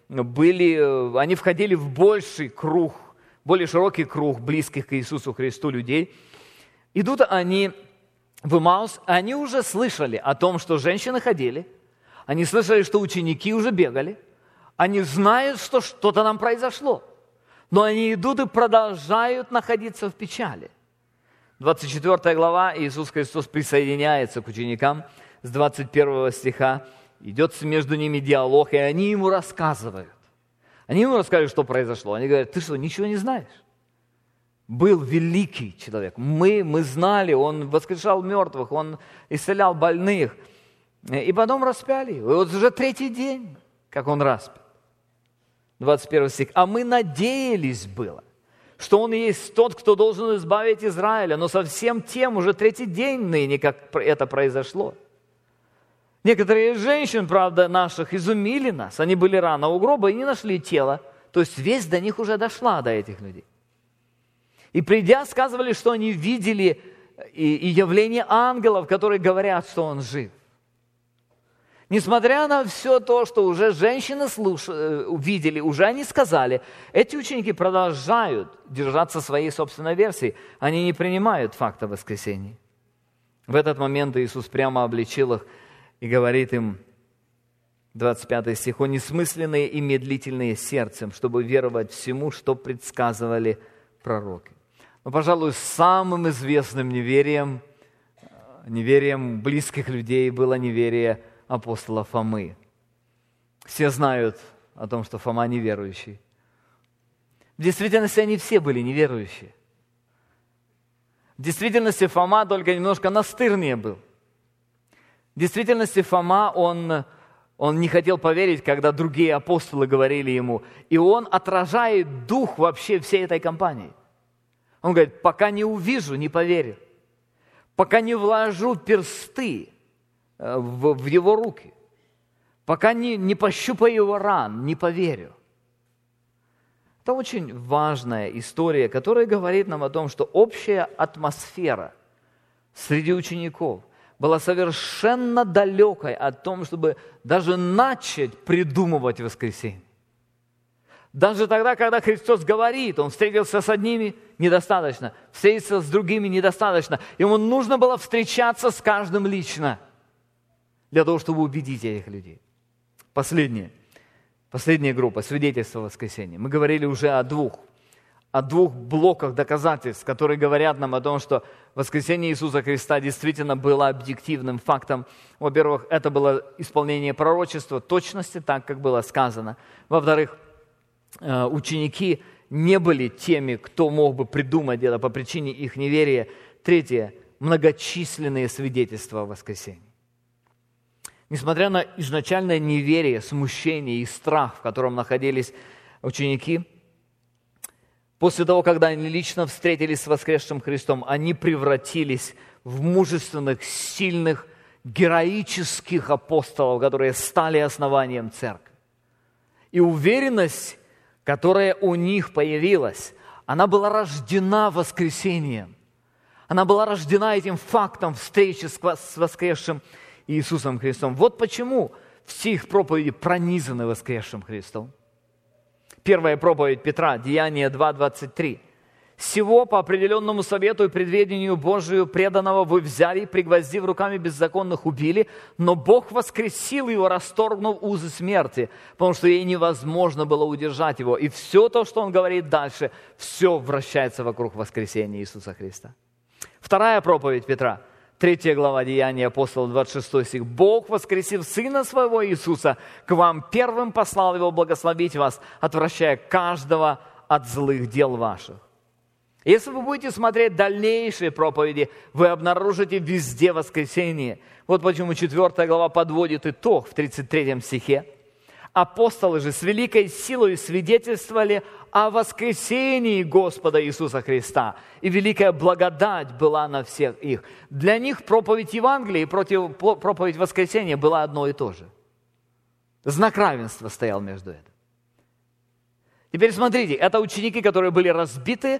входили в более широкий круг близких к Иисусу Христу людей. Идут они в Имаус, они уже слышали о том, что женщины ходили, они слышали, что ученики уже бегали, они знают, что что-то нам произошло, но они идут и продолжают находиться в печали. 24 глава, Иисус Христос присоединяется к ученикам с 21 стиха, идет между ними диалог, и они ему рассказывают. Они ему рассказывают, что произошло. Они говорят: ты что, ничего не знаешь? Был великий человек. Мы знали, он воскрешал мертвых, он исцелял больных. И потом распяли его. И вот уже 3-й день, как он распят. 21 стих. А мы надеялись было, что он есть тот, кто должен избавить Израиля, но совсем тем уже 3-й день ныне, как это произошло. Некоторые из женщин, правда, наших изумили нас. Они были рано у гроба и не нашли тела. То есть весть до них уже дошла, до этих людей. И придя, сказывали, что они видели и явление ангелов, которые говорят, что он жив. Несмотря на все то, что уже женщины увидели, уже они сказали, эти ученики продолжают держаться своей собственной версии. Они не принимают факта воскресения. В этот момент Иисус прямо обличил их и говорит им, 25 стих, «О несмысленные и медлительные сердцем, чтобы веровать всему, что предсказывали пророки». Но, пожалуй, самым известным неверием близких людей было неверие апостола Фомы. Все знают о том, что Фома неверующий. В действительности они все были неверующие. В действительности Фома только немножко настырнее был. В действительности Фома, он не хотел поверить, когда другие апостолы говорили ему. И он отражает дух вообще всей этой компании. Он говорит: пока не увижу, не поверю. Пока не вложу персты в его руки. Пока не пощупаю его ран, не поверю. Это очень важная история, которая говорит нам о том, что общая атмосфера среди учеников была совершенно далекой от того, чтобы даже начать придумывать воскресенье. Даже тогда, когда Христос говорит, Он встретился с одними – недостаточно, встретиться с другими – недостаточно. Ему нужно было встречаться с каждым лично для того, чтобы убедить этих людей. Последняя группа – свидетельство воскресения. Мы говорили уже о двух блоках доказательств, которые говорят нам о том, что воскресение Иисуса Христа действительно было объективным фактом. Во-первых, это было исполнение пророчества точности, так, как было сказано. Во-вторых, ученики не были теми, кто мог бы придумать это по причине их неверия. Третье, многочисленные свидетельства о воскресении. Несмотря на изначальное неверие, смущение и страх, в котором находились ученики, после того, когда они лично встретились с воскресшим Христом, они превратились в мужественных, сильных, героических апостолов, которые стали основанием церкви. И уверенность, которая у них появилась, она была рождена воскресением. Она была рождена этим фактом встречи с воскресшим Иисусом Христом. Вот почему все их проповеди пронизаны воскресшим Христом. Первая проповедь Петра, Деяния 2:23. «Сего по определенному совету и предведению Божию преданного вы взяли, пригвоздив руками беззаконных, убили, но Бог воскресил его, расторгнув узы смерти, потому что ей невозможно было удержать его». И все то, что он говорит дальше, все вращается вокруг воскресения Иисуса Христа. Вторая проповедь Петра, 3 глава Деяния апостолов, 26 стих. «Бог, воскресив Сына Своего Иисуса, к вам первым послал Его благословить вас, отвращая каждого от злых дел ваших». Если вы будете смотреть дальнейшие проповеди, вы обнаружите везде воскресение. Вот почему 4 глава подводит итог в 33 стихе. «Апостолы же с великой силой свидетельствовали о воскресении Господа Иисуса Христа, и великая благодать была на всех их». Для них проповедь Евангелия и проповедь воскресения была одно и то же. Знак равенства стоял между этим. Теперь смотрите, это ученики, которые были разбиты,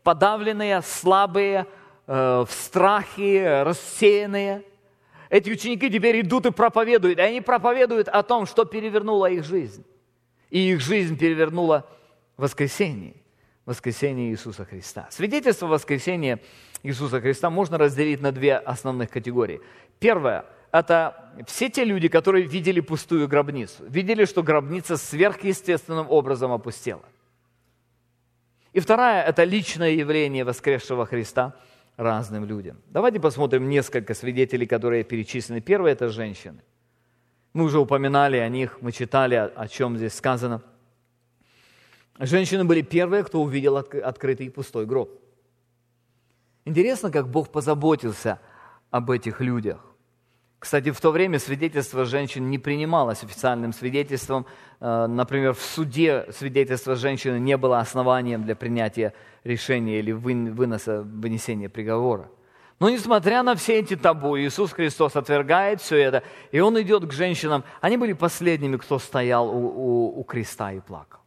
подавленные, слабые, в страхе, рассеянные. Эти ученики теперь идут и проповедуют. И они проповедуют о том, что перевернуло их жизнь. И их жизнь перевернула воскресение Иисуса Христа. Свидетельство воскресения Иисуса Христа можно разделить на две основных категории. Первое – это все те люди, которые видели пустую гробницу, видели, что гробница сверхъестественным образом опустела. И второе – это личное явление воскресшего Христа разным людям. Давайте посмотрим несколько свидетелей, которые перечислены. Первое – это женщины. Мы уже упоминали о них, мы читали, о чем здесь сказано. Женщины были первые, кто увидел открытый пустой гроб. Интересно, как Бог позаботился об этих людях. Кстати, в то время свидетельство женщин не принималось официальным свидетельством. Например, в суде свидетельство женщины не было основанием для принятия решения или вынесения приговора. Но несмотря на все эти табу, Иисус Христос отвергает все это, и Он идет к женщинам. Они были последними, кто стоял у креста и плакал.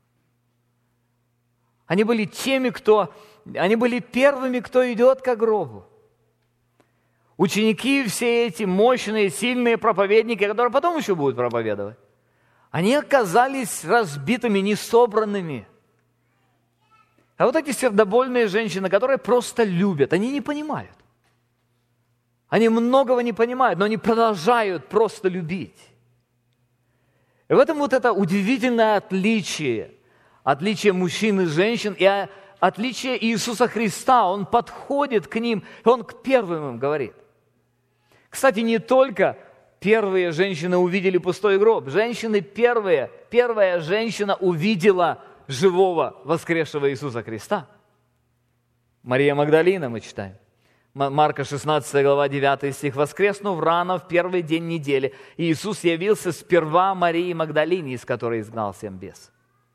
Они были первыми, кто идет к гробу. Ученики, все эти мощные, сильные проповедники, которые потом еще будут проповедовать, они оказались разбитыми, несобранными. А вот эти сердобольные женщины, которые просто любят, они не понимают. Они многого не понимают, но они продолжают просто любить. И в этом вот это удивительное отличие мужчин и женщин, и отличие Иисуса Христа. Он подходит к ним, и Он к первым им говорит. Кстати, не только первые женщины увидели пустой гроб. Первая женщина увидела живого воскресшего Иисуса Христа. Мария Магдалина, мы читаем. Марка 16 глава 9 стих. «Воскреснув рано в первый день недели, Иисус явился сперва Марии Магдалине, из которой изгнал 7 бесов».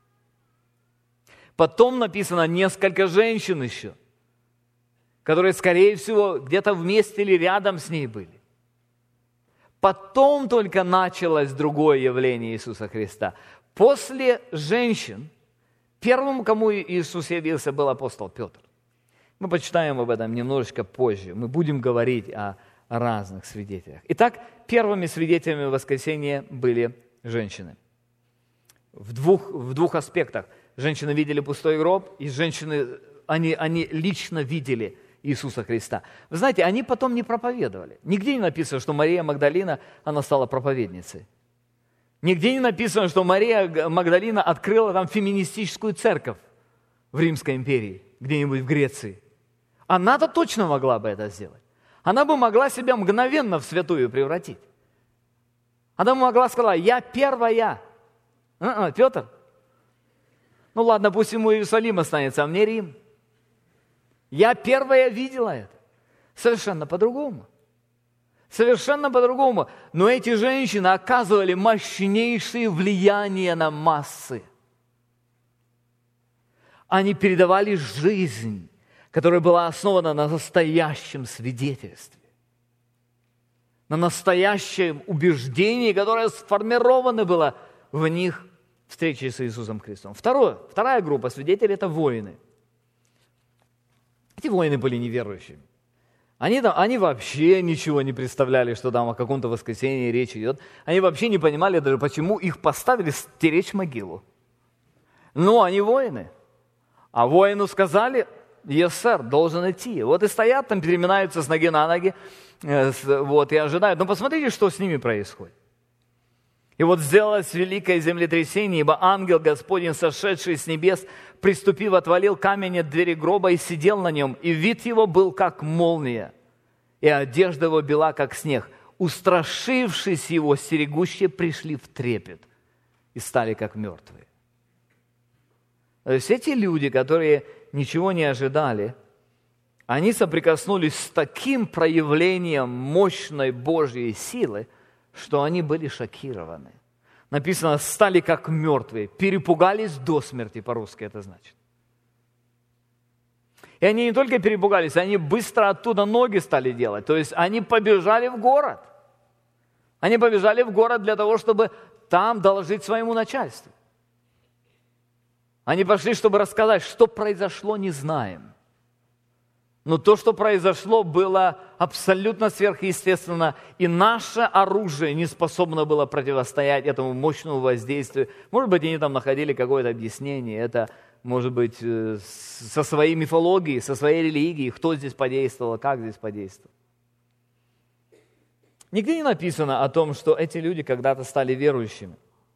Потом написано несколько женщин еще, которые, скорее всего, где-то вместе или рядом с ней были. Потом только началось другое явление Иисуса Христа. После женщин, первым, кому Иисус явился, был апостол Петр. Мы почитаем об этом немножечко позже. Мы будем говорить о разных свидетелях. Итак, первыми свидетелями воскресения были женщины. В двух аспектах. Женщины видели пустой гроб, и женщины, они лично видели Иисуса Христа. Вы знаете, они потом не проповедовали. Нигде не написано, что Мария Магдалина, она стала проповедницей. Нигде не написано, что Мария Магдалина открыла там феминистическую церковь в Римской империи, где-нибудь в Греции. Она-то точно могла бы это сделать. Она бы могла себя мгновенно в святую превратить. Она бы могла сказать: «Я первая». Петр? Ну ладно, пусть ему Иерусалим останется, а мне Рим. Я первая видела это. Совершенно по-другому. Совершенно по-другому. Но эти женщины оказывали мощнейшее влияние на массы. Они передавали жизнь, которая была основана на настоящем свидетельстве, на настоящем убеждении, которое сформировано было в них встречи с Иисусом Христом. Вторая группа свидетелей – это воины. Эти воины были неверующими. Они вообще ничего не представляли, что там о каком-то воскресении речь идет. Они вообще не понимали даже, почему их поставили стеречь могилу. Но они воины. А воину сказали: «Yes, sir, должен идти». Вот и стоят там, переминаются с ноги на ноги, и ожидают. Но посмотрите, что с ними происходит. «И вот сделалось великое землетрясение, ибо ангел Господень, сошедший с небес, приступив, отвалил камень от двери гроба и сидел на нем, и вид его был, как молния, и одежда его бела, как снег. Устрашившись его, стерегущие пришли в трепет и стали, как мертвые». То есть эти люди, которые ничего не ожидали, они соприкоснулись с таким проявлением мощной Божьей силы, что они были шокированы. Написано, стали как мертвые, перепугались до смерти, по-русски это значит. И они не только перепугались, они быстро оттуда ноги стали делать. То есть они побежали в город. Они побежали в город для того, чтобы там доложить своему начальству. Они пошли, чтобы рассказать, что произошло, не знаем. Но то, что произошло, было абсолютно сверхъестественно, и наше оружие не способно было противостоять этому мощному воздействию. Может быть, они там находили какое-то объяснение, это, может быть, со своей мифологией, со своей религией, кто здесь подействовал, как здесь подействовал. Нигде не написано о том, что эти люди когда-то стали верующими.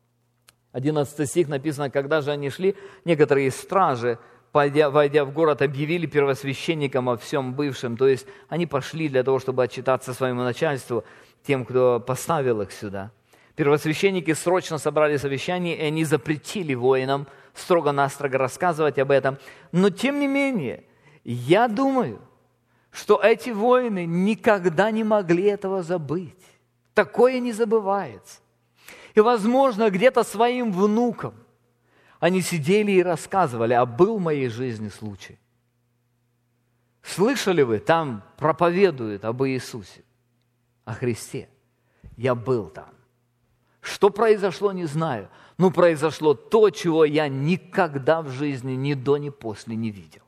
11 стих написано, когда же они шли, некоторые стражи, войдя в город, объявили первосвященникам о всем бывшем. То есть они пошли для того, чтобы отчитаться своему начальству, тем, кто поставил их сюда. Первосвященники срочно собрали совещание, и они запретили воинам строго-настрого рассказывать об этом. Но тем не менее, я думаю, что эти воины никогда не могли этого забыть. Такое не забывается. И, возможно, где-то своим внукам они сидели и рассказывали, а был в моей жизни случай. Слышали вы, там проповедуют об Иисусе, о Христе. Я был там. Что произошло, не знаю. Но произошло то, чего я никогда в жизни ни до, ни после не видел.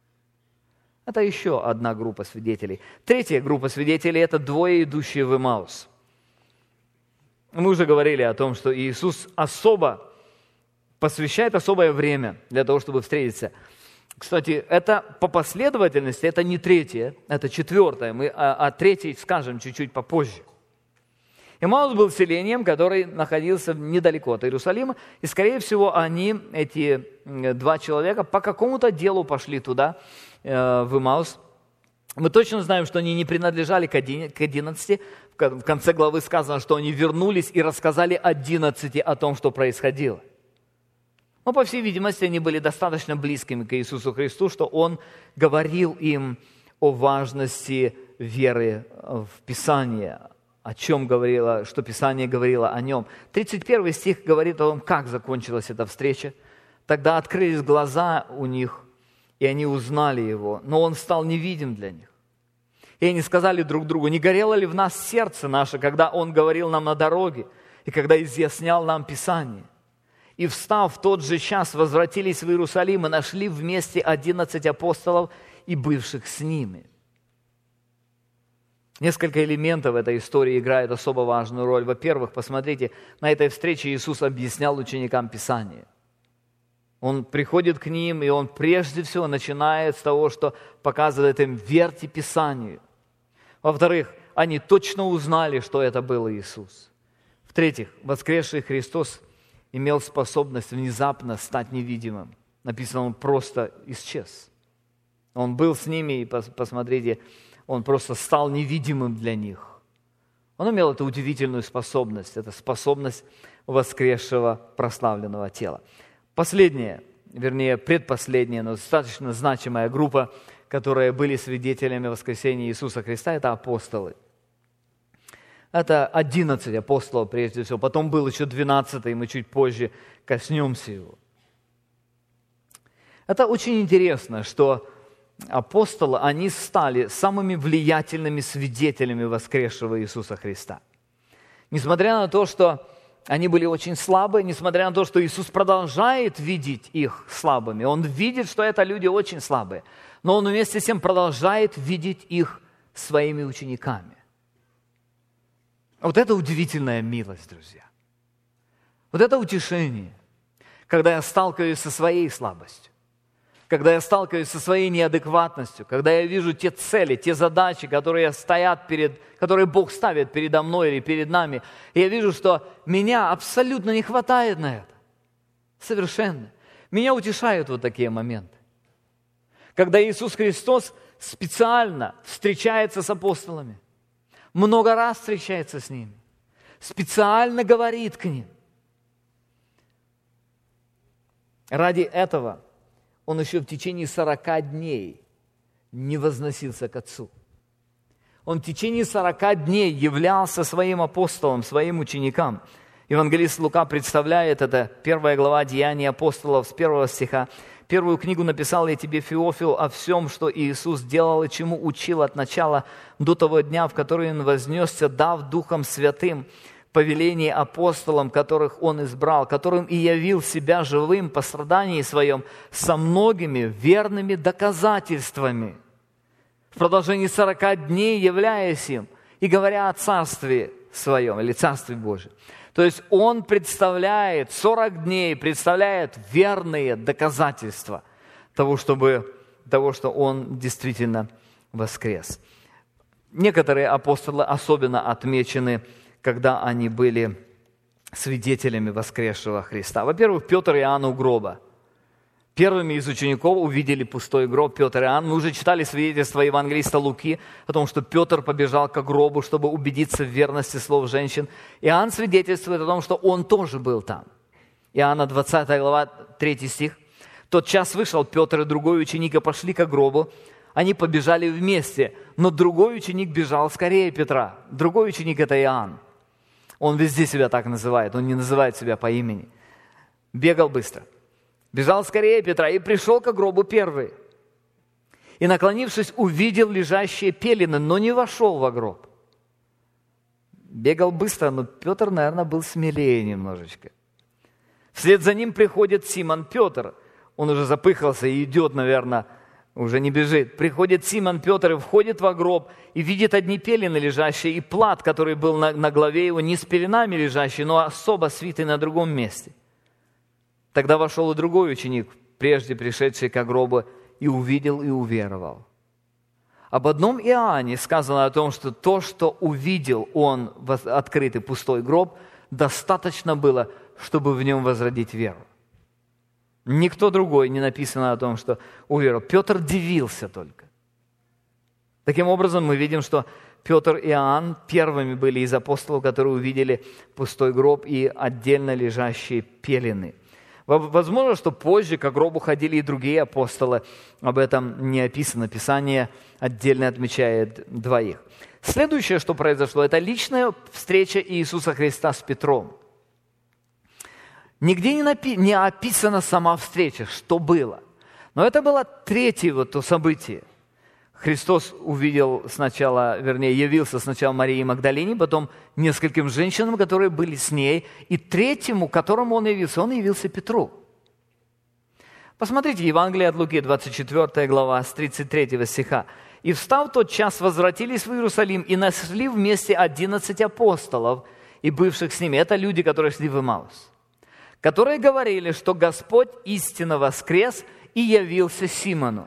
Это еще одна группа свидетелей. Третья группа свидетелей – это двое, идущие в Эмаус. Мы уже говорили о том, что Иисус посвящает особое время для того, чтобы встретиться. Кстати, это по последовательности, это не третье, это четвертое. Мы о третьей скажем чуть-чуть попозже. Эмаус был селением, который находился недалеко от Иерусалима, и, скорее всего, эти два человека, по какому-то делу пошли туда, в Эмаус. Мы точно знаем, что они не принадлежали к 11. В конце главы сказано, что они вернулись и рассказали 11 о том, что происходило. Но, по всей видимости, они были достаточно близкими к Иисусу Христу, что Он говорил им о важности веры в Писание, о чем говорило, что Писание говорило о Нем. 31 стих говорит о том, как закончилась эта встреча. Тогда открылись глаза у них, и они узнали Его, но Он стал невидим для них. И они сказали друг другу: не горело ли в нас сердце наше, когда Он говорил нам на дороге, и когда изъяснял нам Писание? И, встав в тот же час, возвратились в Иерусалим и нашли вместе 11 апостолов и бывших с ними. Несколько элементов этой истории играют особо важную роль. Во-первых, посмотрите, на этой встрече Иисус объяснял ученикам Писание. Он приходит к ним, и Он прежде всего начинает с того, что показывает им: верьте Писанию. Во-вторых, они точно узнали, что это был Иисус. В-третьих, воскресший Христос имел способность внезапно стать невидимым. Написано, Он просто исчез. Он был с ними, и посмотрите, Он просто стал невидимым для них. Он имел эту удивительную способность, это способность воскресшего прославленного тела. Последняя, вернее, предпоследняя, но достаточно значимая группа, которые были свидетелями воскресения Иисуса Христа, это апостолы. Это 11 апостолов прежде всего, потом был еще 12, и мы чуть позже коснемся его. Это очень интересно, что апостолы, они стали самыми влиятельными свидетелями воскресшего Иисуса Христа. Несмотря на то, что они были очень слабые, несмотря на то, что Иисус продолжает видеть их слабыми, Он видит, что это люди очень слабые, но Он вместе с тем продолжает видеть их своими учениками. Вот это удивительная милость, друзья. Вот это утешение, когда я сталкиваюсь со своей слабостью, когда я сталкиваюсь со своей неадекватностью, когда я вижу те цели, те задачи, которые Бог ставит передо мной или перед нами, и я вижу, что меня абсолютно не хватает на это. Совершенно. Меня утешают вот такие моменты. Когда Иисус Христос специально встречается с апостолами, много раз встречается с ними, специально говорит к ним. Ради этого Он еще в течение 40 дней не возносился к Отцу. Он в течение 40 дней являлся своим апостолам, своим ученикам. Евангелист Лука представляет это, 1 глава Деяний апостолов с 1 стиха. Первую книгу написал я тебе, Феофил, о всем, что Иисус делал и чему учил от начала до того дня, в который Он вознесся, дав Духом Святым повеление апостолам, которых Он избрал, которым и явил себя живым по страдании Своем со многими верными доказательствами, в продолжении 40 дней являясь им и говоря о Царстве Своем или Царстве Божьем. То есть Он представляет, 40 дней представляет верные доказательства того, что Он действительно воскрес. Некоторые апостолы особенно отмечены, когда они были свидетелями воскресшего Христа. Во-первых, Петр и Иоанн у гроба. Первыми из учеников увидели пустой гроб Петр и Иоанн. Мы уже читали свидетельство евангелиста Луки о том, что Петр побежал к гробу, чтобы убедиться в верности слов женщин. Иоанн свидетельствует о том, что он тоже был там. Иоанна 20 глава, 3 стих. «В тот час вышел Петр и другой ученик и пошли к гробу. Они побежали вместе, но другой ученик бежал скорее Петра. Другой ученик – это Иоанн. Он везде себя так называет, он не называет себя по имени. Бегал быстро. Бежал скорее Петра и пришел к гробу первый. И, наклонившись, увидел лежащие пелены, но не вошел во гроб. Бегал быстро, но Петр, наверное, был смелее немножечко. Вслед за ним приходит Симон Петр. Он уже запыхался и идет, наверное, уже не бежит. Приходит Симон Петр и входит во гроб, и видит одни пелены лежащие, и плат, который был на голове его, не с пеленами лежащий, но особо свитый на другом месте. Тогда вошел и другой ученик, прежде пришедший к гробу, и увидел, и уверовал. Об одном Иоанне сказано о том, что то, что увидел он в открытый пустой гроб, достаточно было, чтобы в нем возродить веру. Никто другой не написано о том, что уверовал. Петр дивился только. Таким образом, мы видим, что Петр и Иоанн первыми были из апостолов, которые увидели пустой гроб и отдельно лежащие пелены. Возможно, что позже к гробу ходили и другие апостолы. Об этом не описано. Писание отдельно отмечает двоих. Следующее, что произошло, это личная встреча Иисуса Христа с Петром. Нигде не описана сама встреча, что было. Но это было третье то событие. Христос явился сначала Марии Магдалине, потом нескольким женщинам, которые были с ней, и третьему, которому он явился Петру. Посмотрите, Евангелие от Луки, 24 глава, с 33 стиха. «И встав в тот час, возвратились в Иерусалим и нашли вместе 11 апостолов и бывших с ними». Это люди, которые шли в Имаус, которые говорили, что Господь истинно воскрес и явился Симону.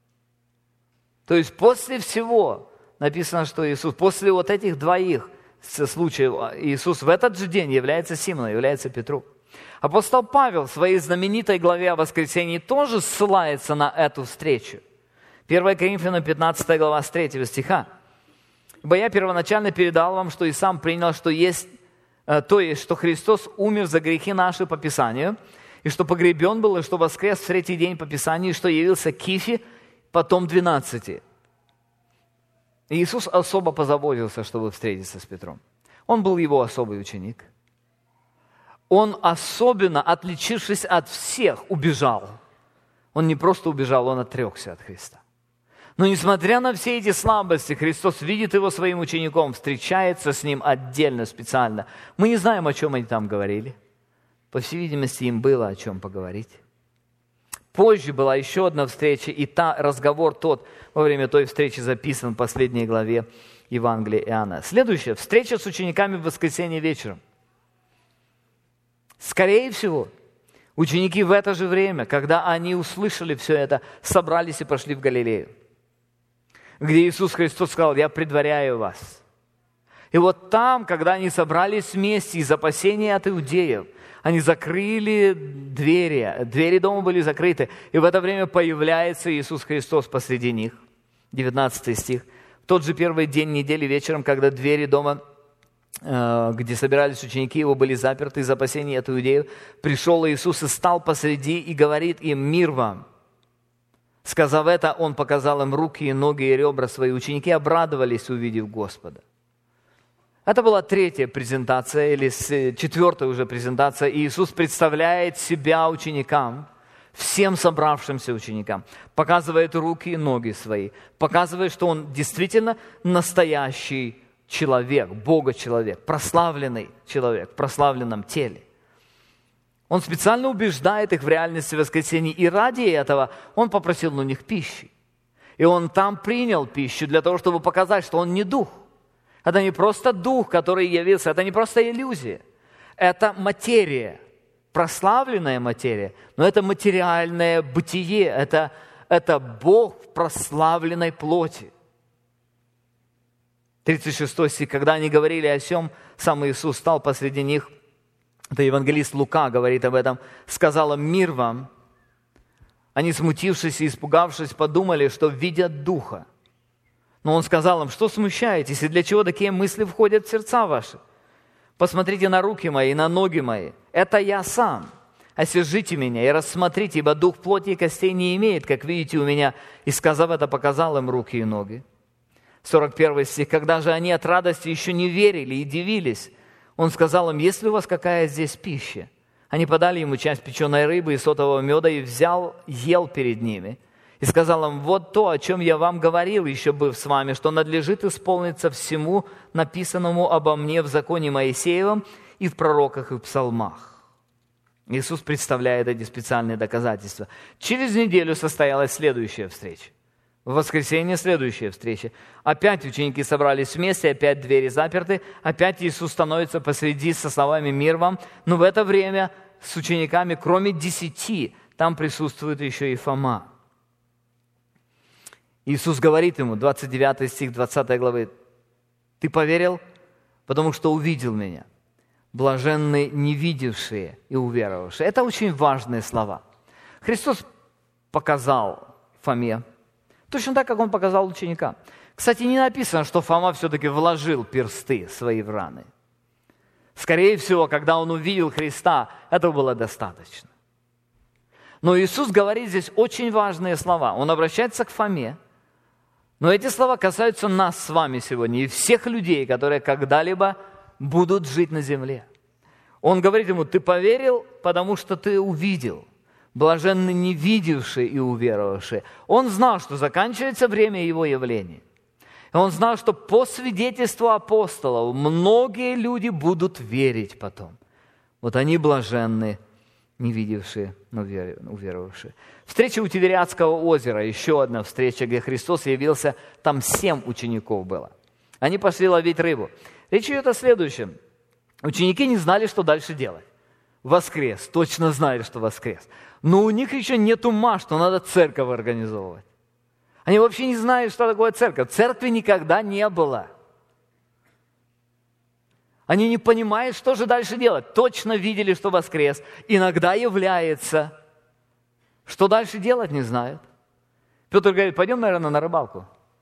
То есть после всего написано, что Иисус, после вот этих двоих случаев, Иисус в этот же день является Симону, является Петру. Апостол Павел в своей знаменитой главе о воскресении тоже ссылается на эту встречу. 1 Коринфянам 15 глава с 3 стиха. «Ибо я первоначально передал вам, что и сам принял, что что Христос умер за грехи наши по Писанию, и что погребен был, и что воскрес в третий день по Писанию, и что явился Кифе, потом 12. Иисус особо позаботился, чтобы встретиться с Петром. Он был его особый ученик. Он особенно, отличившись от всех, убежал. Он не просто убежал, он отрекся от Христа. Но несмотря на все эти слабости, Христос видит его своим учеником, встречается с ним отдельно, специально. Мы не знаем, о чем они там говорили. По всей видимости, им было о чем поговорить. Позже была еще одна встреча, и разговор во время той встречи записан в последней главе Евангелия Иоанна. Следующая встреча с учениками в воскресенье вечером. Скорее всего, ученики в это же время, когда они услышали все это, собрались и пошли в Галилею, где Иисус Христос сказал: «Я предваряю вас». И вот там, когда они собрались вместе из опасения от иудеев, они закрыли двери дома были закрыты, и в это время появляется Иисус Христос посреди них. 19 стих. В тот же первый день недели вечером, когда двери дома, где собирались ученики его, были заперты из опасений от иудеев, пришел Иисус и стал посреди и говорит им: «Мир вам». Сказав это, Он показал им руки и ноги и ребра свои. Ученики обрадовались, увидев Господа. Это была третья презентация, или четвертая уже презентация. Иисус представляет себя ученикам, всем собравшимся ученикам, показывает руки и ноги свои, показывает, что Он действительно настоящий человек, Бога-человек, прославленный человек в прославленном теле. Он специально убеждает их в реальности воскресения, и ради этого Он попросил у них пищи. И он там принял пищу для того, чтобы показать, что он не дух. Это не просто дух, который явился, это не просто иллюзия. Это материя, прославленная материя, но это материальное бытие, это Бог в прославленной плоти. 36 стих. Когда они говорили о сем, сам Иисус стал посреди них. Это евангелист Лука говорит об этом. Сказал им: мир вам. Они, смутившись и испугавшись, подумали, что видят Духа. Но Он сказал им: что смущаетесь, и для чего такие мысли входят в сердца ваши? Посмотрите на руки мои и на ноги мои. Это я сам. Освяжите меня и рассмотрите, ибо дух плоти и костей не имеет, как видите у меня. И, сказав это, показал им руки и ноги. 41 стих. Когда же они от радости еще не верили и дивились, Он сказал им: есть ли у вас какая здесь пища? Они подали Ему часть печеной рыбы и сотового меда, и взял, ел перед ними. И сказал им: вот то, о чем я вам говорил, еще быв с вами, что надлежит исполниться всему написанному обо мне в законе Моисеевом и в пророках и в псалмах. Иисус представляет эти специальные доказательства. Через неделю состоялась следующая встреча. В воскресенье следующая встреча. Опять ученики собрались вместе, опять двери заперты, опять Иисус становится посреди со словами: «Мир вам». Но в это время с учениками, кроме 10, там присутствует еще и Фома. Иисус говорит ему, 29 стих 20 главы: «Ты поверил, потому что увидел Меня. Блаженны не видевшие и уверовавшие». Это очень важные слова. Христос показал Фоме, точно так, как Он показал ученикам. Кстати, не написано, что Фома все-таки вложил персты свои в раны. Скорее всего, когда он увидел Христа, этого было достаточно. Но Иисус говорит здесь очень важные слова. Он обращается к Фоме, но эти слова касаются нас с вами сегодня и всех людей, которые когда-либо будут жить на земле. Он говорит ему: ты поверил, потому что ты увидел. Блаженны не видевшие и уверовавшие. Он знал, что заканчивается время Его явления. И Он знал, что по свидетельству апостолов многие люди будут верить потом. Вот они блаженны, не видевшие, но уверовавшие. Встреча у Тивериадского озера, еще одна встреча, где Христос явился, там 7 учеников было. Они пошли ловить рыбу. Речь идет о следующем. Ученики не знали, что дальше делать. Воскрес, точно знали, что воскрес. Но у них еще нет ума, что надо церковь организовывать. Они вообще не знают, что такое церковь. Церкви никогда не было. Они не понимают, что же дальше делать. Точно видели, что воскрес. Иногда является. Что дальше делать, не знают. Петр говорит: пойдем, наверное, на рыбалку.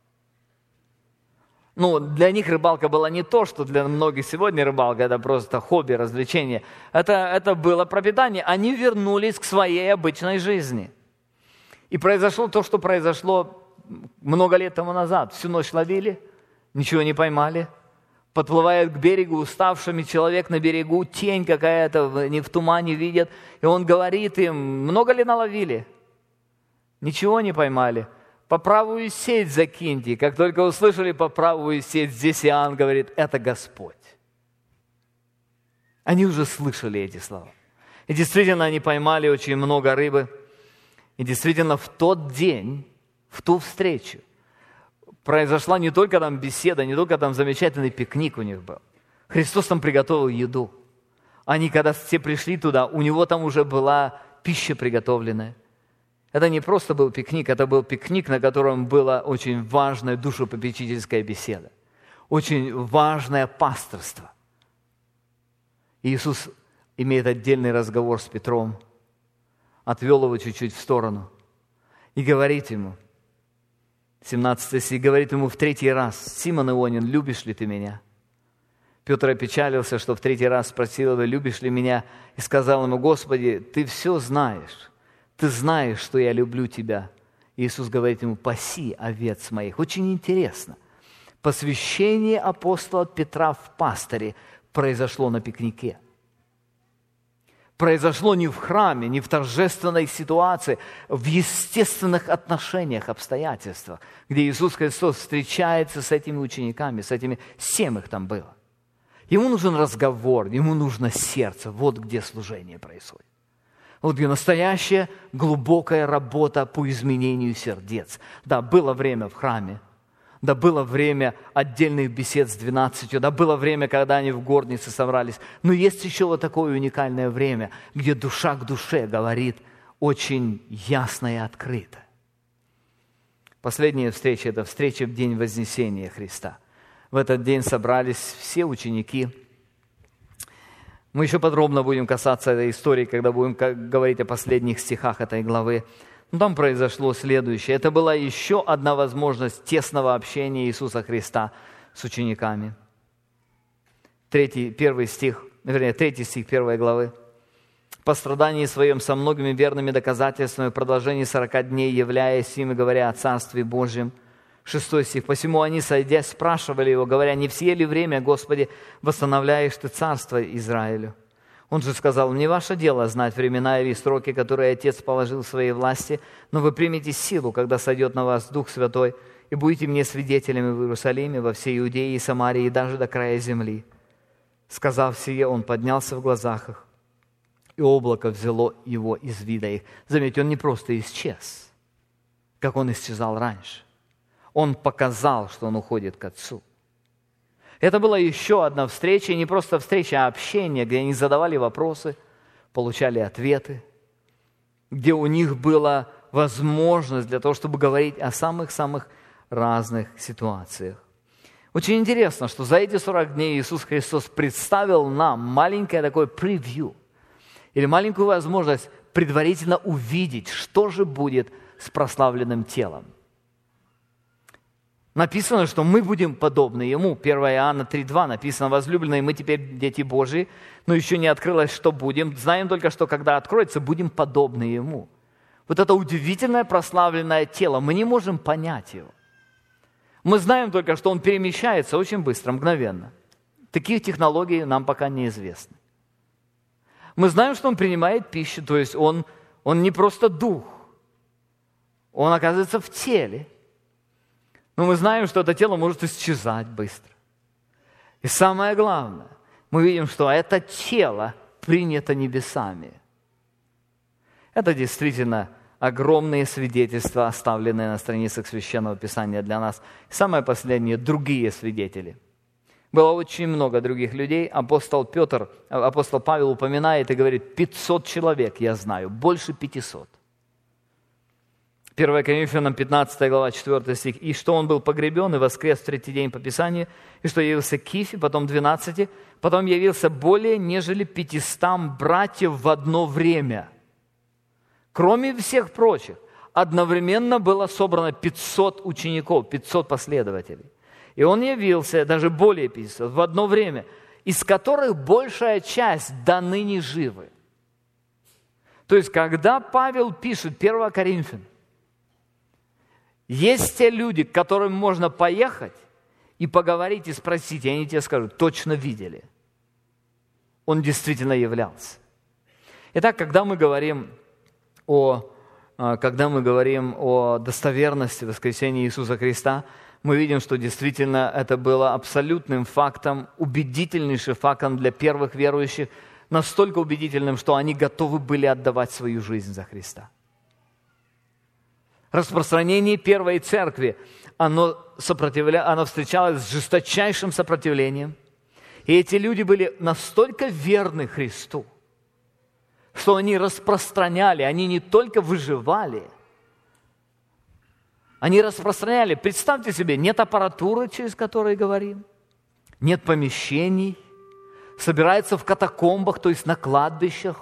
Для них рыбалка была не то, что для многих сегодня рыбалка – это просто хобби, развлечение. Это было пропитание. Они вернулись к своей обычной жизни. И произошло то, что произошло много лет тому назад. Всю ночь ловили, ничего не поймали. Подплывает к берегу уставшими, человек на берегу, тень какая-то, не в тумане видят. И он говорит им: много ли наловили? Ничего не поймали. По правую сеть закиньте. Как только услышали по правую сеть, здесь Иоанн говорит: это Господь. Они уже слышали эти слова. И действительно, они поймали очень много рыбы. И действительно, в тот день, в ту встречу, произошла не только там беседа, не только там замечательный пикник у них был. Христос там приготовил еду. Они, когда все пришли туда, у Него там уже была пища приготовленная. Это не просто был пикник, это был пикник, на котором была очень важная душепопечительская беседа. Очень важное пасторство. Иисус имеет отдельный разговор с Петром, отвел его чуть-чуть в сторону и говорит ему, 17 стих, говорит ему в 3-й раз: «Симон Ионин, любишь ли ты меня?» Петр опечалился, что в 3-й раз спросил его: «Любишь ли меня?» И сказал ему: «Господи, ты все знаешь. Ты знаешь, что я люблю тебя». Иисус говорит ему: «Паси овец моих». Очень интересно. Посвящение апостола Петра в пастыре произошло на пикнике. Произошло не в храме, не в торжественной ситуации, в естественных отношениях, обстоятельствах, где Иисус Христос встречается с этими учениками, с этими 7 их там было. Ему нужен разговор, ему нужно сердце. Вот где служение происходит. Вот где настоящая глубокая работа по изменению сердец. Да, было время в храме, да, было время отдельных бесед с 12, да, было время, когда они в горнице собрались. Но есть еще вот такое уникальное время, где душа к душе говорит очень ясно и открыто. Последняя встреча – это встреча в день Вознесения Христа. В этот день собрались все ученики. Мы еще подробно будем касаться этой истории, когда будем говорить о последних стихах этой главы. Но там произошло следующее. Это была еще одна возможность тесного общения Иисуса Христа с учениками. 3 стих 1 главы. «По страдании своем со многими верными доказательствами в продолжении 40 дней, являясь им и говоря о Царстве Божьем». 6 стих. «Посему они, сойдясь, спрашивали его, говоря, не в сие ли время, Господи, восстановляешь Ты царство Израилю? Он же сказал, не ваше дело знать времена или сроки, которые Отец положил в своей власти, но вы примете силу, когда сойдет на вас Дух Святой, и будете мне свидетелями в Иерусалиме, во всей Иудее и Самарии, и даже до края земли». Сказав сие, он поднялся в глазах их, и облако взяло его из вида их. Заметьте, он не просто исчез, как он исчезал раньше. Он показал, что он уходит к Отцу. Это была еще одна встреча, и не просто встреча, а общение, где они задавали вопросы, получали ответы, где у них была возможность для того, чтобы говорить о самых-самых разных ситуациях. Очень интересно, что за эти 40 дней Иисус Христос представил нам маленькое такое превью, или маленькую возможность предварительно увидеть, что же будет с прославленным телом. Написано, что мы будем подобны Ему. 1 Иоанна 3:2 написано, возлюбленные, мы теперь дети Божьи, но еще не открылось, что будем. Знаем только, что когда откроется, будем подобны Ему. Вот это удивительное прославленное тело, мы не можем понять его. Мы знаем только, что Он перемещается очень быстро, мгновенно. Таких технологий нам пока неизвестны. Мы знаем, что Он принимает пищу, то есть Он не просто дух, Он оказывается в теле. Но мы знаем, что это тело может исчезать быстро. И самое главное, мы видим, что это тело принято небесами. Это действительно огромные свидетельства, оставленные на страницах Священного Писания для нас. И самое последнее – другие свидетели. Было очень много других людей. Апостол Павел упоминает и говорит, 500 человек я знаю, больше 500. 1 Коринфянам 15 глава, 4 стих. «И что он был погребен и воскрес в третий день по Писанию, и что явился Кифе, потом 12, потом явился более нежели 500 братьев в одно время». Кроме всех прочих, одновременно было собрано 500 учеников, 500 последователей. И он явился, даже более 500, в одно время, из которых большая часть до ныне живы. То есть, когда Павел пишет 1 Коринфянам, есть те люди, к которым можно поехать и поговорить, и спросить, и они тебе скажут, точно видели. Он действительно являлся. Итак, когда мы говорим о достоверности воскресения Иисуса Христа, мы видим, что действительно это было абсолютным фактом, убедительнейшим фактом для первых верующих, настолько убедительным, что они готовы были отдавать свою жизнь за Христа. Распространение первой церкви, оно встречалось с жесточайшим сопротивлением. И эти люди были настолько верны Христу, что они распространяли, они не только выживали, они распространяли. Представьте себе, нет аппаратуры, через которую говорим, нет помещений, собираются в катакомбах, то есть на кладбищах.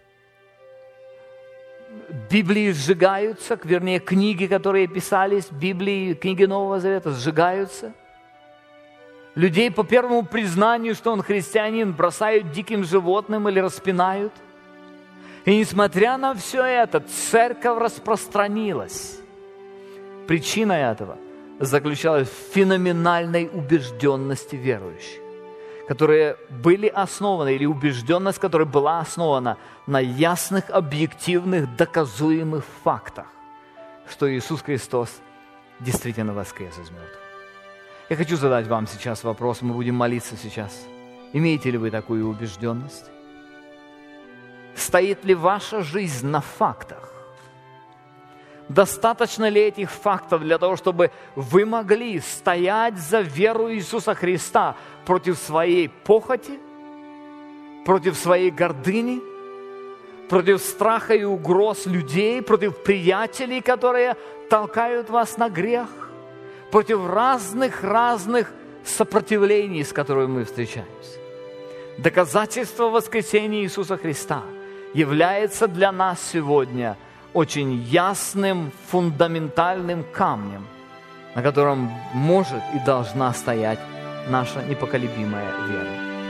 Библии сжигаются, вернее, книги, которые писались, Библии, книги Нового Завета сжигаются. Людей по первому признанию, что он христианин, бросают диким животным или распинают. И несмотря на все это, церковь распространилась. Причина этого заключалась в феноменальной убежденности верующих, которые были основаны, или убежденность, которая была основана на ясных, объективных, доказуемых фактах, что Иисус Христос действительно воскрес из мертвых. Я хочу задать вам сейчас вопрос, мы будем молиться сейчас. Имеете ли вы такую убежденность? Стоит ли ваша жизнь на фактах? Достаточно ли этих фактов для того, чтобы вы могли стоять за веру Иисуса Христа против своей похоти, против своей гордыни, против страха и угроз людей, против приятелей, которые толкают вас на грех, против разных сопротивлений, с которыми мы встречаемся? Доказательство воскресения Иисуса Христа является для нас сегодня очень ясным, фундаментальным камнем, на котором может и должна стоять наша непоколебимая вера.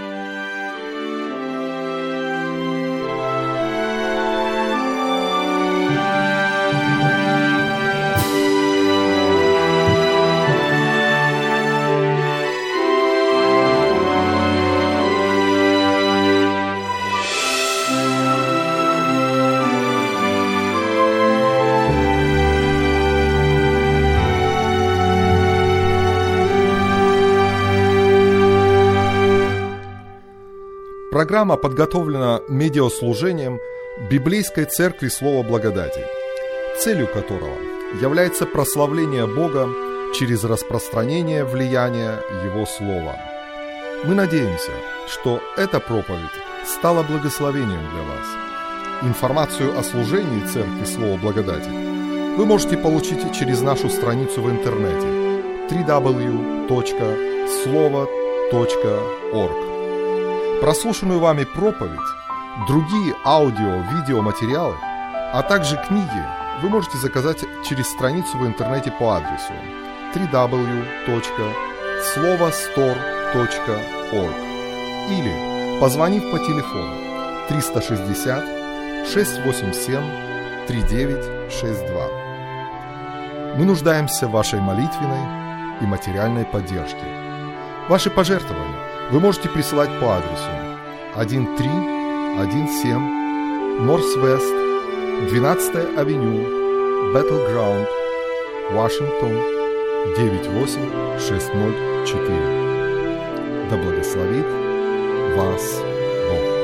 Программа подготовлена медиаслужением Библейской Церкви Слова Благодати, целью которого является прославление Бога через распространение влияния Его Слова. Мы надеемся, что эта проповедь стала благословением для вас. Информацию о служении Церкви Слова Благодати вы можете получить через нашу страницу в интернете www.slovo.org. Прослушанную вами проповедь, другие аудио-видеоматериалы, а также книги вы можете заказать через страницу в интернете по адресу www.slovostore.org или позвонив по телефону 360 687 3962. Мы нуждаемся в вашей молитвенной и материальной поддержке. Ваши пожертвования вы можете присылать по адресу 1317 Northwest 12-я авеню, Battleground, Вашингтон, 98604. Да благословит вас Бог.